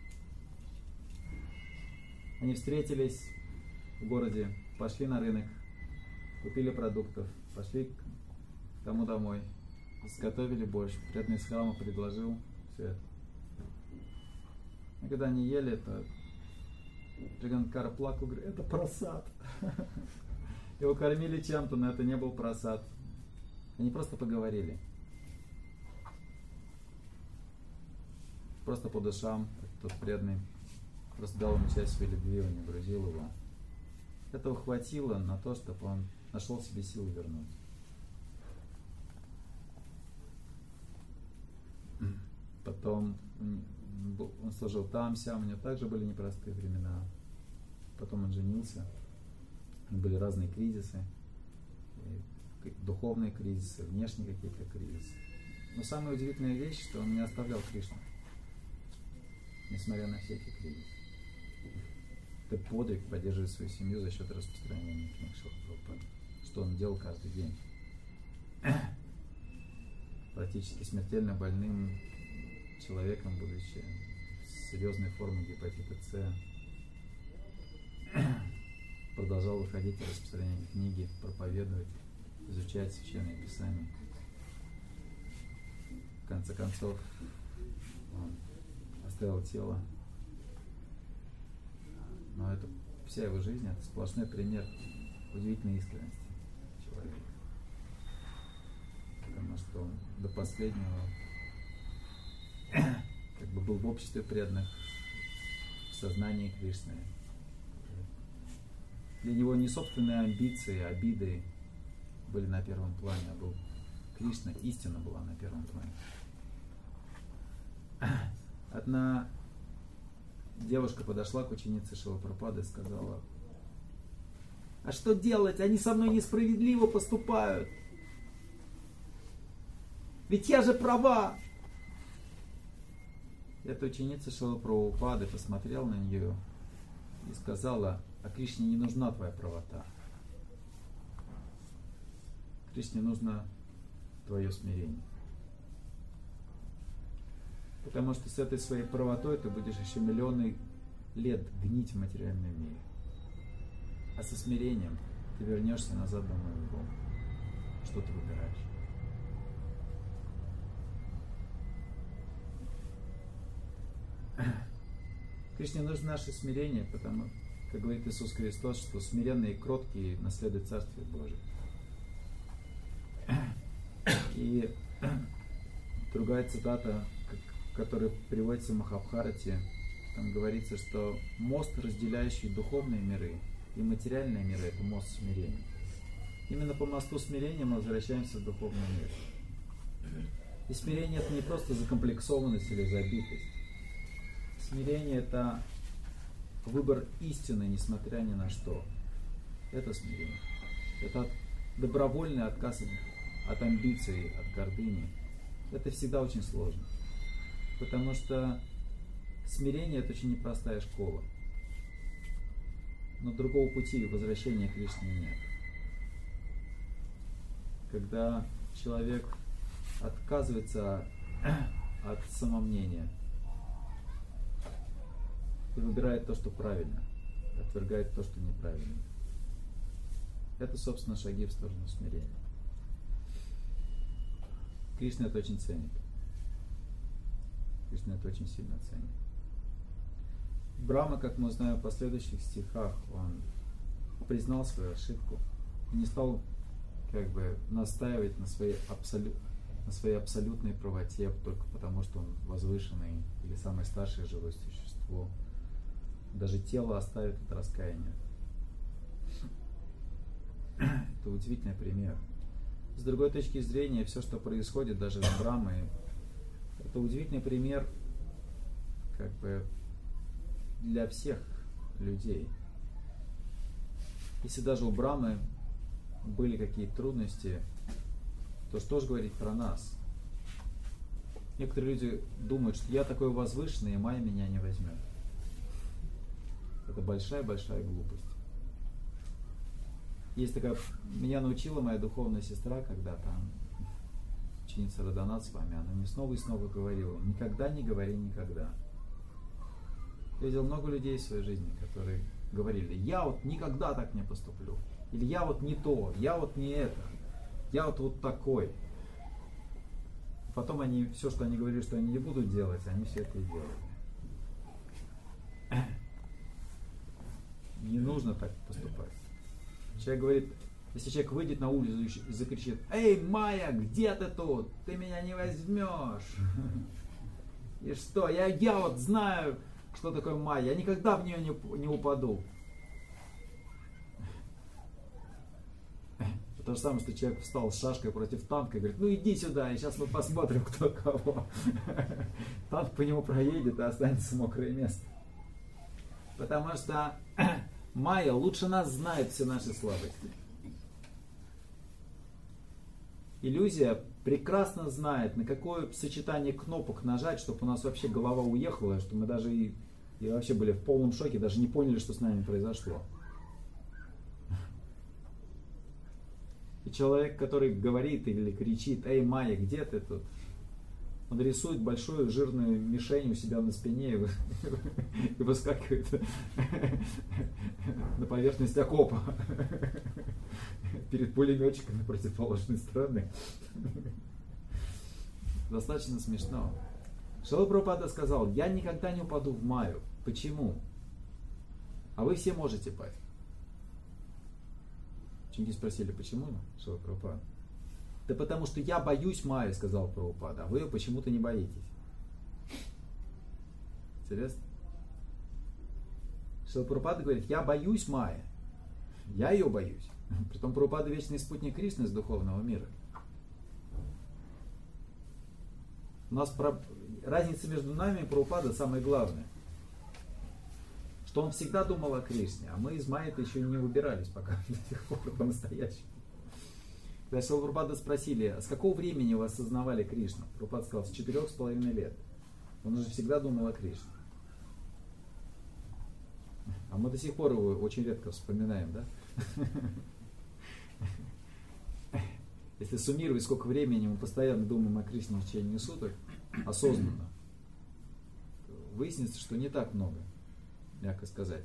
Они встретились в городе, пошли на рынок, купили продуктов, пошли к тому домой, изготовили борщ. Преданный из храма предложил все это. И когда они ели, это Джаганнат Кара плакал, говорит, это просад. Его кормили чем-то, но это не был просад. Они просто поговорили. Просто по душам, тот преданный просто дал ему часть своей любви, он не грузил его. Этого хватило на то, чтобы он нашел в себе силы вернуть. Потом он служил там, сям, у него также были непростые времена. Потом он женился. Были разные кризисы, духовные кризисы, внешние какие-то кризисы. Но самая удивительная вещь, что он не оставлял Кришну, несмотря на все эти кризисы. Это подвиг поддерживать свою семью за счет распространения книг Шрилы Прабхупады, что он делал каждый день. Практически смертельно больным человеком, будучи с серьезной формой гепатита С, продолжал выходить и распространять книги, проповедовать, изучать Священное Писание. В конце концов, он оставил тело. Но это вся его жизнь, это сплошной пример удивительной искренности человека. Потому что он до последнего как бы был в обществе преданных, в сознании Кришны. Для него не собственные амбиции, обиды были на первом плане, а был Кришна, истина была на первом плане. Одна девушка подошла к ученице Шрилы Прабхупады и сказала: а что делать? Они со мной несправедливо поступают. Ведь я же права. Эта ученица Шрилы Прабхупады посмотрела на нее и сказала: а Кришне не нужна твоя правота. Кришне нужно твое смирение. Потому что с этой своей правотой ты будешь еще миллионы лет гнить в материальном мире. А со смирением ты вернешься назад домой в Бога. Что ты выбираешь? Кришне нужно наше смирение, потому, как говорит Иисус Христос, что смиренные и кроткие наследуют Царствие Божие. И другая цитата, которая приводится в Махабхарате, там говорится, что мост, разделяющий духовные миры и материальные миры, это мост смирения. Именно по мосту смирения мы возвращаемся в духовный мир. И смирение — это не просто закомплексованность или забитость. Смирение — это выбор истины, несмотря ни на что. Это смирение. Это добровольный отказ от амбиций, от гордыни. Это всегда очень сложно. Потому что смирение — это очень непростая школа. Но другого пути возвращения к Кришне нет. Когда человек отказывается от самомнения и выбирает то, что правильно, отвергает то, что неправильно, это, собственно, шаги в сторону смирения. Кришна это очень ценит. Кришна это очень сильно ценит. Брахма, как мы знаем в последующих стихах, он признал свою ошибку и не стал настаивать на своей абсолютной правоте только потому, что он возвышенный или самое старшее живое существо. Даже тело оставит от раскаяния. Это удивительный пример. С другой точки зрения, все, что происходит даже с Брахмой, это удивительный пример для всех людей. Если даже у Брахмы были какие-то трудности, то что же говорить про нас? Некоторые люди думают, что я такой возвышенный, и Майя меня не возьмет. Это большая-большая глупость. Есть такая, меня научила моя духовная сестра когда-то, ученица Радханат с вами, она мне снова и снова говорила: никогда не говори никогда. Я видел много людей в своей жизни, которые говорили: я вот никогда так не поступлю, или я вот не то, я вот не это, я вот такой. Потом они, все, что они говорили, что они не будут делать, они все это и делали. Не нужно так поступать. Человек говорит, если человек выйдет на улицу и закричит: эй, Майя, где ты тут? Ты меня не возьмешь. И что? Я вот знаю, что такое Майя. Я никогда в нее не упаду. То же самое, что человек встал с шашкой против танка и говорит: ну иди сюда, и сейчас мы посмотрим, кто кого. Танк по нему проедет, и останется мокрое место. Потому что Майя лучше нас знает все наши слабости. Иллюзия прекрасно знает, на какое сочетание кнопок нажать, чтобы у нас вообще голова уехала, что мы даже и вообще были в полном шоке, даже не поняли, что с нами произошло. И человек, который говорит или кричит: эй, Майя, где ты тут? Он рисует большую жирную мишень у себя на спине и выскакивает на поверхность окопа перед пулеметчиками противоположной стороны. Достаточно смешно. Шрила Прабхупада сказал: я никогда не упаду в Майю. Почему? А вы все можете пасть. Ученики спросили: почему, Шрила Прабхупада? Да потому что я боюсь Майи, сказал Прабхупада, а вы ее почему-то не боитесь. Интересно? Шрила Прабхупада говорит: я боюсь Майи. Я ее боюсь. Притом Прабхупада вечный спутник Кришны из духовного мира. У нас разница между нами и Прабхупада самая главная. Что он всегда думал о Кришне, а мы из Майи-то еще не выбирались пока до сих пор по-настоящему. Когда Шрила Прабхупада спросили: а с какого времени вы осознавали Кришну? Прабхупада сказал: с 4,5 лет. Он уже всегда думал о Кришне. А мы до сих пор его очень редко вспоминаем, да? Если суммировать, сколько времени мы постоянно думаем о Кришне в течение суток, осознанно, выяснится, что не так много, мягко сказать.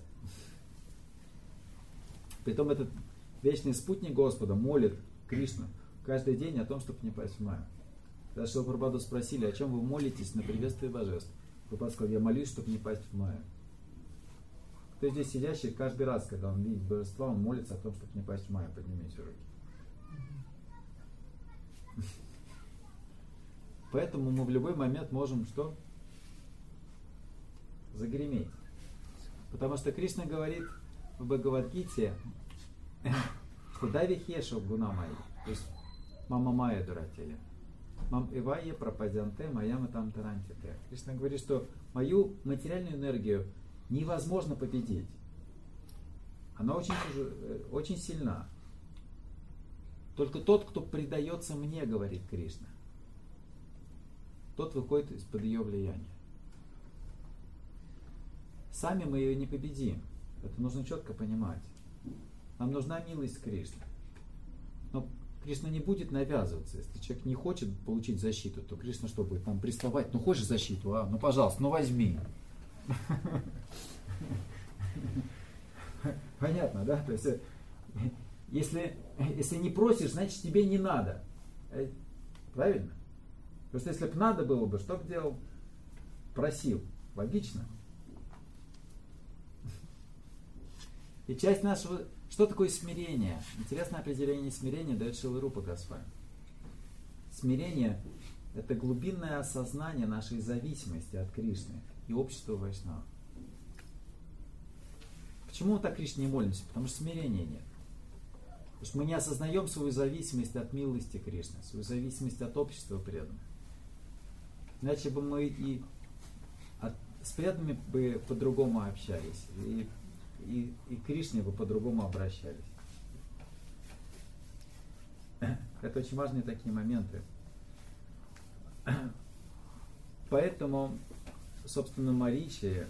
Притом этот вечный спутник Господа молит Кришну каждый день о том, чтобы не пасть в майю. Когда Шрила спросили, о чем вы молитесь на приветствие божеств, Прабхупада сказал: я молюсь, чтобы не пасть в майю. Кто здесь сидящий, каждый раз, когда он видит божества, он молится о том, чтобы не пасть в майю. Поднимите руки. Поэтому мы в любой момент можем что? Загреметь. Потому что Кришна говорит в Бхагавад-гите, что дави хешу гуна майи, то есть мама майя дуратели, мам ивайя пропадянте маям и там тарантите. Кришна говорит, что мою материальную энергию невозможно победить. Она очень сильна. Только тот, кто предается мне, говорит Кришна, тот выходит из-под ее влияния. Сами мы ее не победим. Это нужно четко понимать. Нам нужна милость Кришны. Но Кришна не будет навязываться. Если человек не хочет получить защиту, то Кришна что будет там приставать? Ну хочешь защиту, а? Ну пожалуйста, ну возьми. Понятно, да? То есть, если не просишь, значит тебе не надо. Правильно? Потому что если бы надо было бы, что бы делал? Просил. Логично? И часть нашего... Что такое смирение? Интересное определение смирения дает Шрила Рупа Госвами. Смирение – это глубинное осознание нашей зависимости от Кришны и общества Вайшнава. Почему мы так Кришне не молимся? Потому что смирения нет. Потому что мы не осознаем свою зависимость от милости Кришны, свою зависимость от общества преданных. Иначе бы мы и с преданными бы по-другому общались, и к Кришне бы по-другому обращались. Это очень важные такие моменты. Поэтому, собственно, Маричи,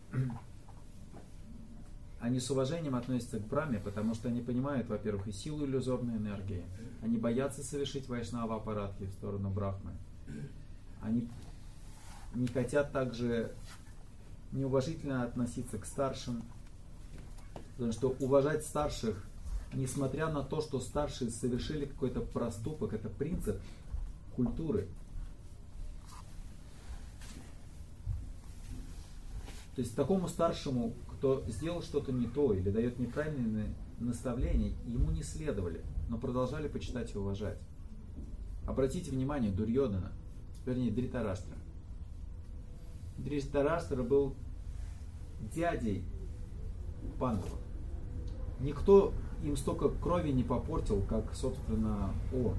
они с уважением относятся к Брахме, потому что они понимают, во-первых, и силу иллюзорной энергии. Они боятся совершить вайшнава апарадхи в сторону Брахмы. Они не хотят также неуважительно относиться к старшим. Потому что уважать старших, несмотря на то, что старшие совершили какой-то проступок, это принцип культуры. То есть такому старшему, кто сделал что-то не то или дает неправильные наставления, ему не следовали, но продолжали почитать и уважать. Обратите внимание, Дурьодана, вернее Дритараштра. Дритараштра был дядей Пандавов. Никто им столько крови не попортил, как, собственно, он.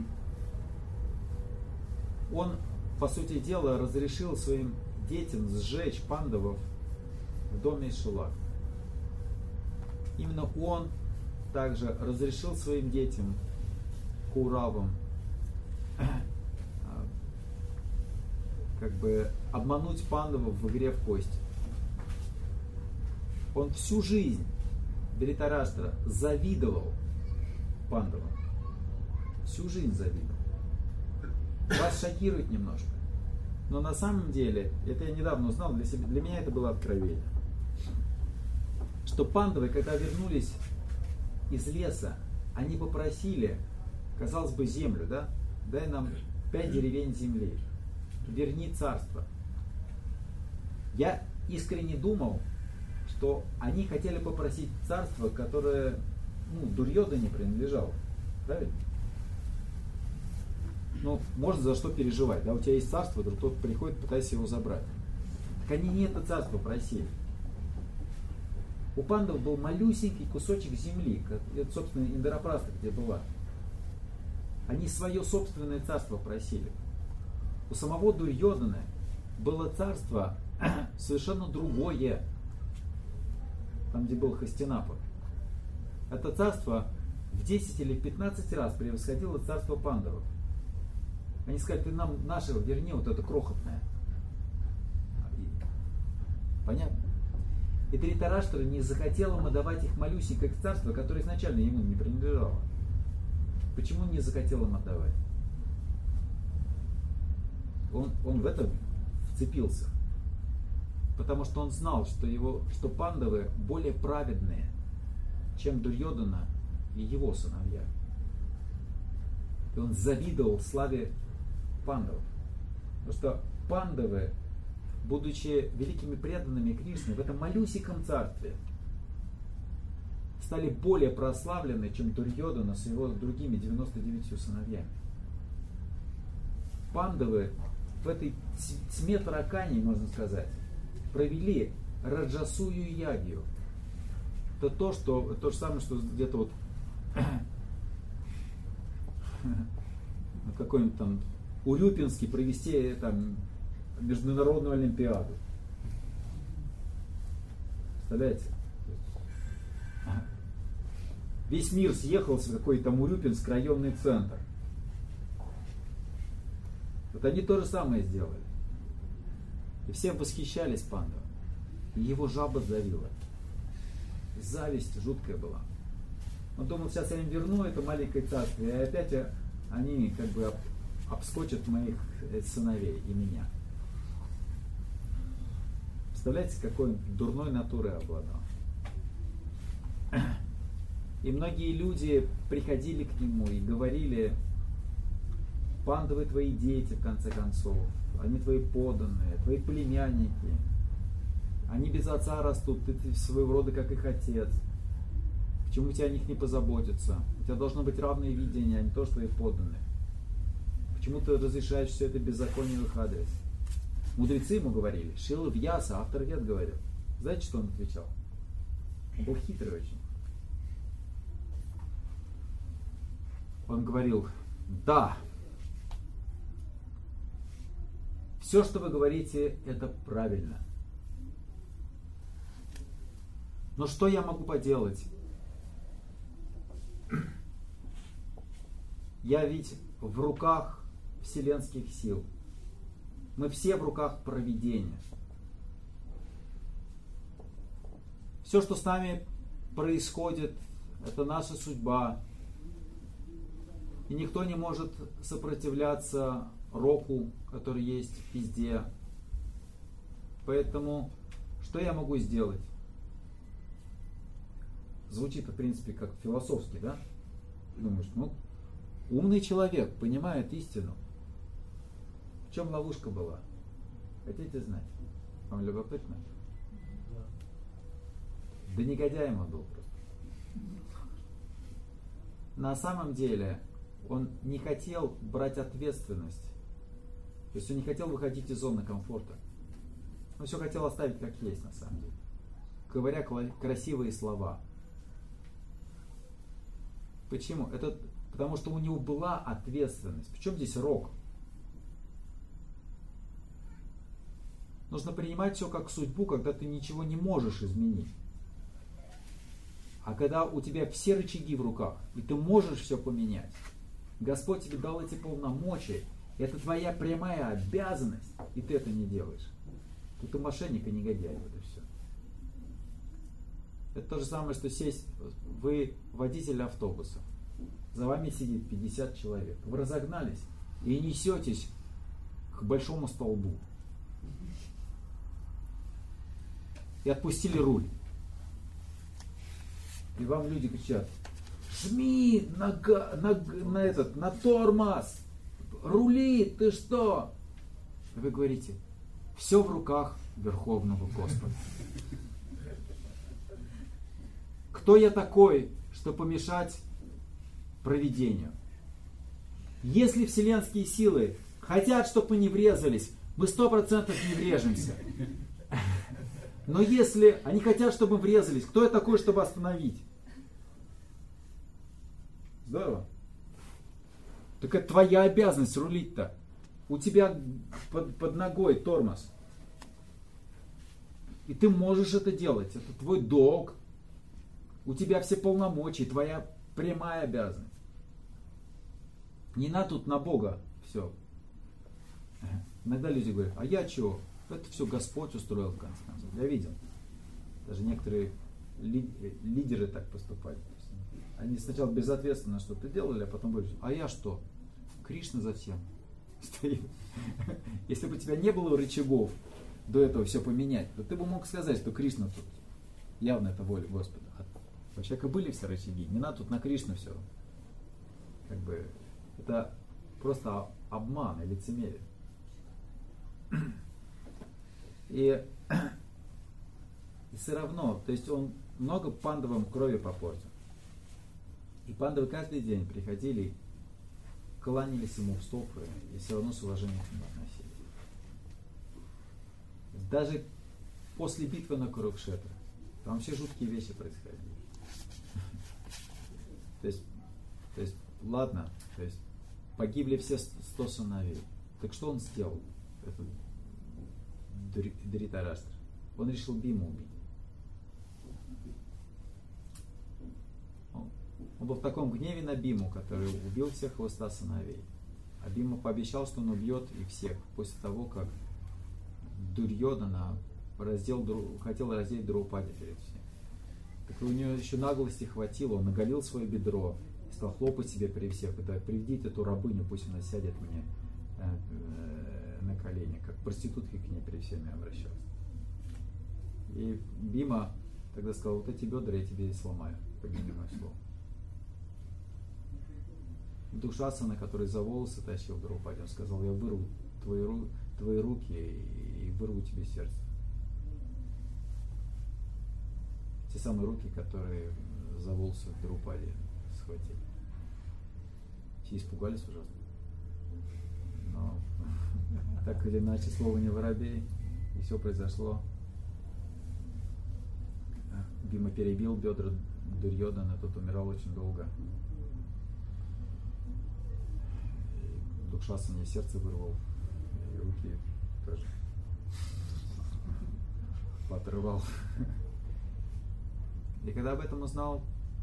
Он, по сути дела, разрешил своим детям сжечь пандавов в доме Шилак. Именно он также разрешил своим детям, Кауравам, как бы обмануть пандавов в игре в кости. Он всю жизнь, Дритараштра, завидовал пандавам. Всю жизнь завидовал. Вас шокирует немножко. Но на самом деле, это я недавно узнал, для меня это было откровение. Что пандавы, когда вернулись из леса, они попросили, казалось бы, землю, да? Дай нам 5 деревень земли. Верни царство. Я искренне думал, что они хотели попросить царство, которое Дурьёдане принадлежало. Правильно? Ну, можно за что переживать. Да? У тебя есть царство, вдруг кто-то приходит, пытается его забрать. Так они не это царство просили. У пандов был малюсенький кусочек земли, это, собственно, Индрапраста, где была. Они свое собственное царство просили. У самого Дурьёдана было царство совершенно другое, там, где был Хастинапур. Это царство в 10 или 15 раз превосходило царство пандавов. Они сказали: ты нам нашего верни, вот это крохотное. Понятно? И Дритараштра не захотел ему давать их малюсенькое царство, которое изначально ему не принадлежало. Почему не захотел им отдавать? Он в это вцепился. Потому что он знал, что пандавы более праведные, чем Дурьодана и его сыновья. И он завидовал славе пандавов. Потому что пандавы, будучи великими преданными Кришны, в этом малюсеньком царстве стали более прославлены, чем Дурьодана с его другими 99 сыновьями. Пандавы в этой тьме тараканей, можно сказать, провели раджасую ягью. Это то же самое, что где-то вот на какой-нибудь там Урюпинске провести там международную олимпиаду. Представляете? Весь мир съехался в какой-то там Урюпинск, районный центр. Вот они то же самое сделали. И все восхищались пандавом. И его жаба завила. Зависть жуткая была. Он думал, сейчас я им верну это маленькое царство, и опять они как бы обскочат моих сыновей и меня. Представляете, какой дурной натурой обладал. И многие люди приходили к нему и говорили: пандавы твои дети, в конце концов, они твои подданные, твои племянники, они без отца растут, ты своего рода как их отец. Почему тебе о них не позаботиться? У тебя должно быть равное видение, а не то, что твои подданные. Почему ты разрешаешь все это беззаконие в их адрес? Мудрецы ему говорили, Шрила Вьяса, автор Вед, говорил. Знаете, что он отвечал? Он был хитрый очень. Он говорил: да, все, что вы говорите, это правильно. Но что я могу поделать? Я ведь в руках вселенских сил. Мы все в руках провидения. Все, что с нами происходит, это наша судьба. И никто не может сопротивляться року, который есть везде. Поэтому, что я могу сделать? Звучит, в принципе, как философски, да? Думаешь, умный человек понимает истину. В чем ловушка была? Хотите знать? Вам любопытно? Да негодяем он был просто. На самом деле, он не хотел брать ответственность. То есть он не хотел выходить из зоны комфорта. Он все хотел оставить как есть, на самом деле. Говоря красивые слова. Почему? Это потому что у него была ответственность. Причем здесь рок? Нужно принимать все как судьбу, когда ты ничего не можешь изменить. А когда у тебя все рычаги в руках, и ты можешь все поменять, Господь тебе дал эти полномочия, это твоя прямая обязанность, и ты это не делаешь. То ты мошенник и негодяй, вот и все. Это то же самое, что сесть, вы водитель автобуса, за вами сидит 50 человек, вы разогнались и несетесь к большому столбу. И отпустили руль. И вам люди кричат: жми на тормоз, рули, ты что? И вы говорите: все в руках Верховного Господа. Кто я такой, что помешать провидению? Если вселенские силы хотят, чтобы мы не врезались, мы 100% не врежемся. Но если они хотят, чтобы мы врезались, кто я такой, чтобы остановить? Здорово. Так это твоя обязанность рулить-то. У тебя под ногой тормоз. И ты можешь это делать. Это твой долг. У тебя все полномочия. Твоя прямая обязанность. Не надо тут на Бога все. Иногда люди говорят: а я чего? Это все Господь устроил, в конце концов. Я видел. Даже некоторые лидеры так поступали. Они сначала безответственно что-то делали, а потом говорят, а я что? Кришна за всем стоит. Если бы у тебя не было рычагов до этого все поменять, то ты бы мог сказать, что Кришна тут явно это воля Господа. А у человека были все рычаги, не надо тут на Кришну все. Как бы это просто обман и лицемерие. И все равно, то есть он много пандавам крови попортил. И пандавы каждый день приходили, кланялись ему в стопы и все равно с уважением к нему относились. Даже после битвы на Курукшетре там вообще жуткие вещи происходили. То есть, ладно, то есть погибли все 100 сыновей. Так что он сделал, этот Дритараштра? Он решил Биму убить. Он был в таком гневе на Биму, который убил всех его 100 сыновей. А Бима пообещал, что он убьет их всех, после того, как Дурьодана хотел раздеть Драупади перед всем. Так у него еще наглости хватило, он наголил свое бедро и стал хлопать себе при всех. Да, приведите эту рабыню, пусть она сядет мне на колени, как проститутки к ней при всеми обращался. И Бима тогда сказал, вот эти бедра я тебе и сломаю, помяни мое слово. Душасана, который за волосы тащил Драупади, он сказал, я вырву твои руки и вырву тебе сердце. Те самые руки, которые за волосы Драупади схватили. Все испугались ужасно. Но так или иначе, слово не воробей, и все произошло. Бима перебил бедра Дурьодана, тот умирал очень долго. Дукшасане сердце вырвал, и руки тоже поотрывал. И когда об этом узнал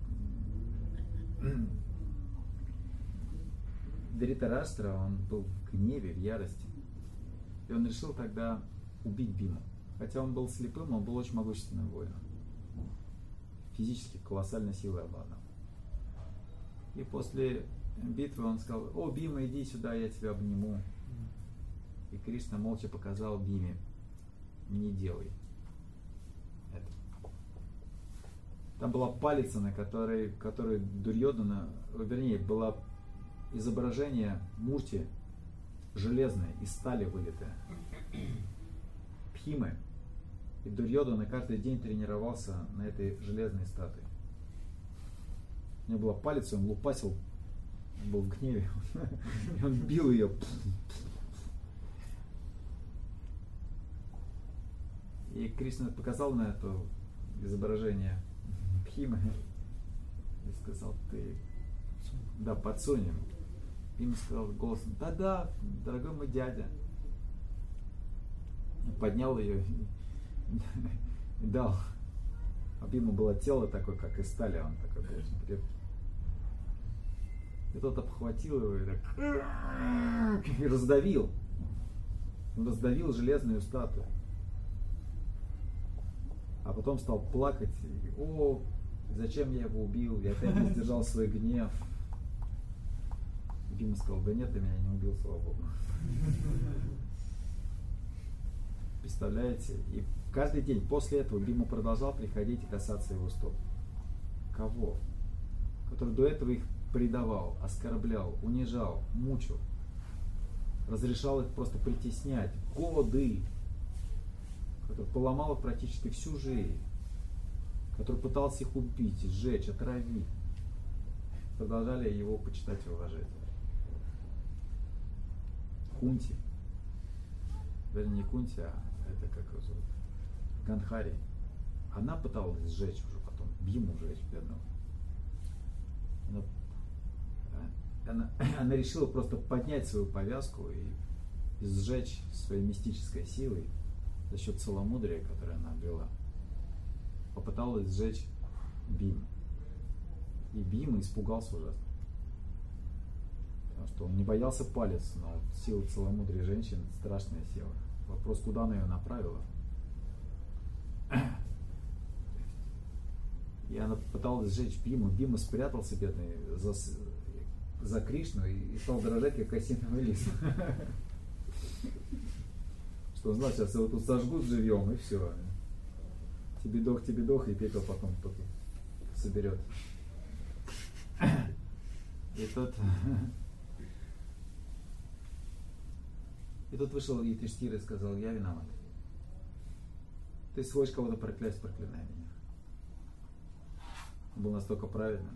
Дритараштра, он был в гневе, в ярости. И он решил тогда убить Биму. Хотя он был слепым, он был очень могущественным воином. Физически колоссальной силой обладал. И после битвы он сказал, о, Бима, иди сюда, я тебя обниму. И Кришна молча показал Биме, не делай это. Там была палица, на которой Дурьодана, вернее, было изображение мурти железной, из стали вылитое. Бхимы. И Дурьодана каждый день тренировался на этой железной статуе. У него была палица, он лупасил, он был в гневе, и он бил ее. И Кришна показал на это изображение Бхимы и сказал, ты, да, подсунь ему. Бима сказал голосом, да, дорогой мой дядя. Поднял ее и дал. А Бима было тело такое, как из стали, он такой был очень крепкий. И тот обхватил его и так и раздавил. Он раздавил железную статую. А потом стал плакать. И, о, зачем я его убил? Я опять не сдержал свой гнев. Бима сказал, да нет, ты меня не убил, слава Богу. Представляете? И каждый день после этого Бима продолжал приходить и касаться его стоп. Кого? Который до этого их предавал, оскорблял, унижал, мучил. Разрешал их просто притеснять. Годы. Который поломал их практически всю жизнь. Который пытался их убить, сжечь, отравить. Продолжали его почитать и уважать. Кунти. Вернее, не Кунти, а это как его зовут? Гандхари. Она пыталась сжечь уже потом. Биму сжечь бедного. Она решила просто поднять свою повязку и сжечь своей мистической силой за счет целомудрия, которое она обрела. Попыталась сжечь Биму. И Бима испугался ужасно. Потому что он не боялся палец, но сила целомудрия женщин — страшная сила. Вопрос, куда она ее направила. И она пыталась сжечь Биму. Бима спрятался, бедный, за Кришну и стал дрожать, как осиновый лист. Что он знал, сейчас его тут сожгут живьем, и все. Тебе дох, и пепел потом кто-то соберет. И тут вышел Юдхиштхира и сказал: я виноват. Ты хочешь кого-то проклясть, проклинай меня. Он был настолько праведным.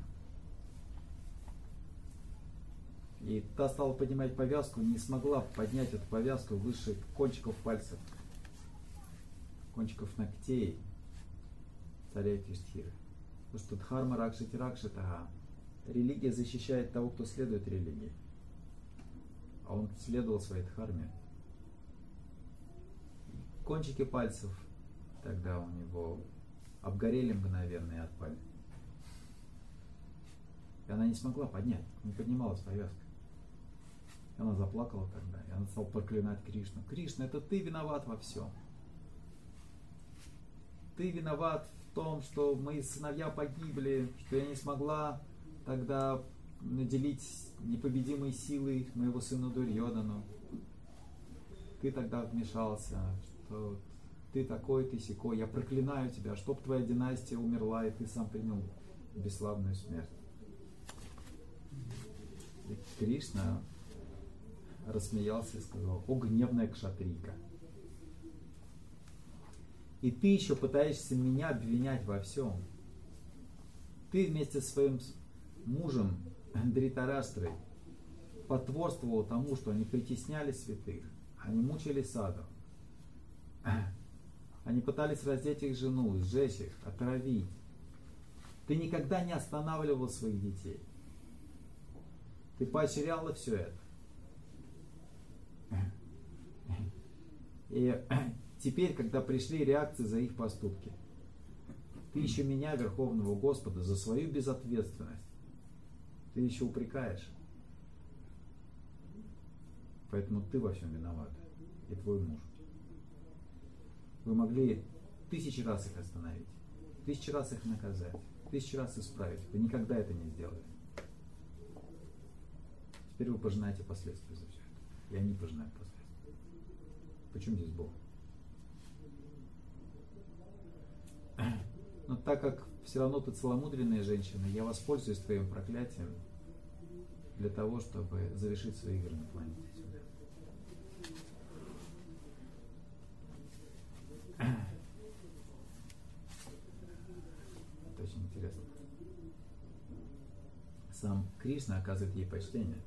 И та стала поднимать повязку, не смогла поднять эту повязку выше кончиков пальцев, кончиков ногтей царя Юдхиштхиры. Потому что дхарма ракшати ракшатаха. Религия защищает того, кто следует религии. А он следовал своей дхарме. Кончики пальцев тогда у него обгорели мгновенно и отпали. И она не смогла поднять, не поднималась повязка. И она заплакала тогда, и она стала проклинать Кришну. Кришна, это ты виноват во всем. Ты виноват в том, что мои сыновья погибли, что я не смогла тогда наделить непобедимой силой моего сына Дурьодану. Ты тогда вмешался, что ты такой, ты сякой. Я проклинаю тебя, чтоб твоя династия умерла, и ты сам принял бесславную смерть. И Кришна рассмеялся и сказал: о, гневная кшатрийка, и ты еще пытаешься меня обвинять во всем. Ты вместе со своим мужем Дритараштрой потворствовал тому, что они притесняли святых, они мучили садов, они пытались раздеть их жену, сжечь их, отравить. Ты никогда не останавливал своих детей. Ты поощряла все это. И теперь, когда пришли реакции за их поступки, ты еще меня, Верховного Господа, за свою безответственность ты еще упрекаешь. Поэтому ты во всем виноват. И твой муж. Вы могли 1000 раз их остановить, 1000 раз их наказать, 1000 раз исправить. Вы никогда это не сделали. Теперь вы пожинаете последствия за все это. И они пожинают последствия. Почему здесь Бог? Но так как все равно ты целомудренная женщина, я воспользуюсь твоим проклятием для того, чтобы завершить свои игры на планете сюда. Это очень интересно. Сам Кришна оказывает ей почтение.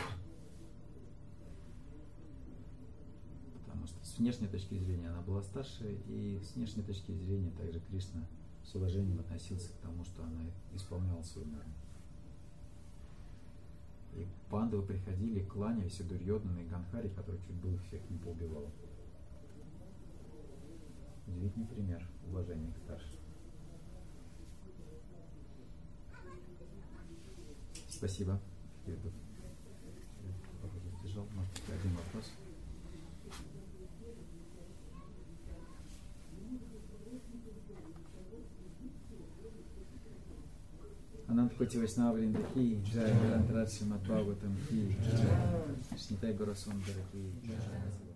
Потому что с внешней точки зрения она была старше, и с внешней точки зрения также Кришна с уважением относился к тому, что она исполняла свою норму. И пандавы приходили, кланялись, и Дурьодана, и Ганхари, который чуть было всех не поубивал. Удивительный пример уважения к старшим. Спасибо. Я тут задержал. Может быть, один вопрос. Анант Коти Вайшнава Вринда ки, Джай Грантрадши Мад Бхагаватам ки, Джай Шнитай Гуру Сундара ки, Джай.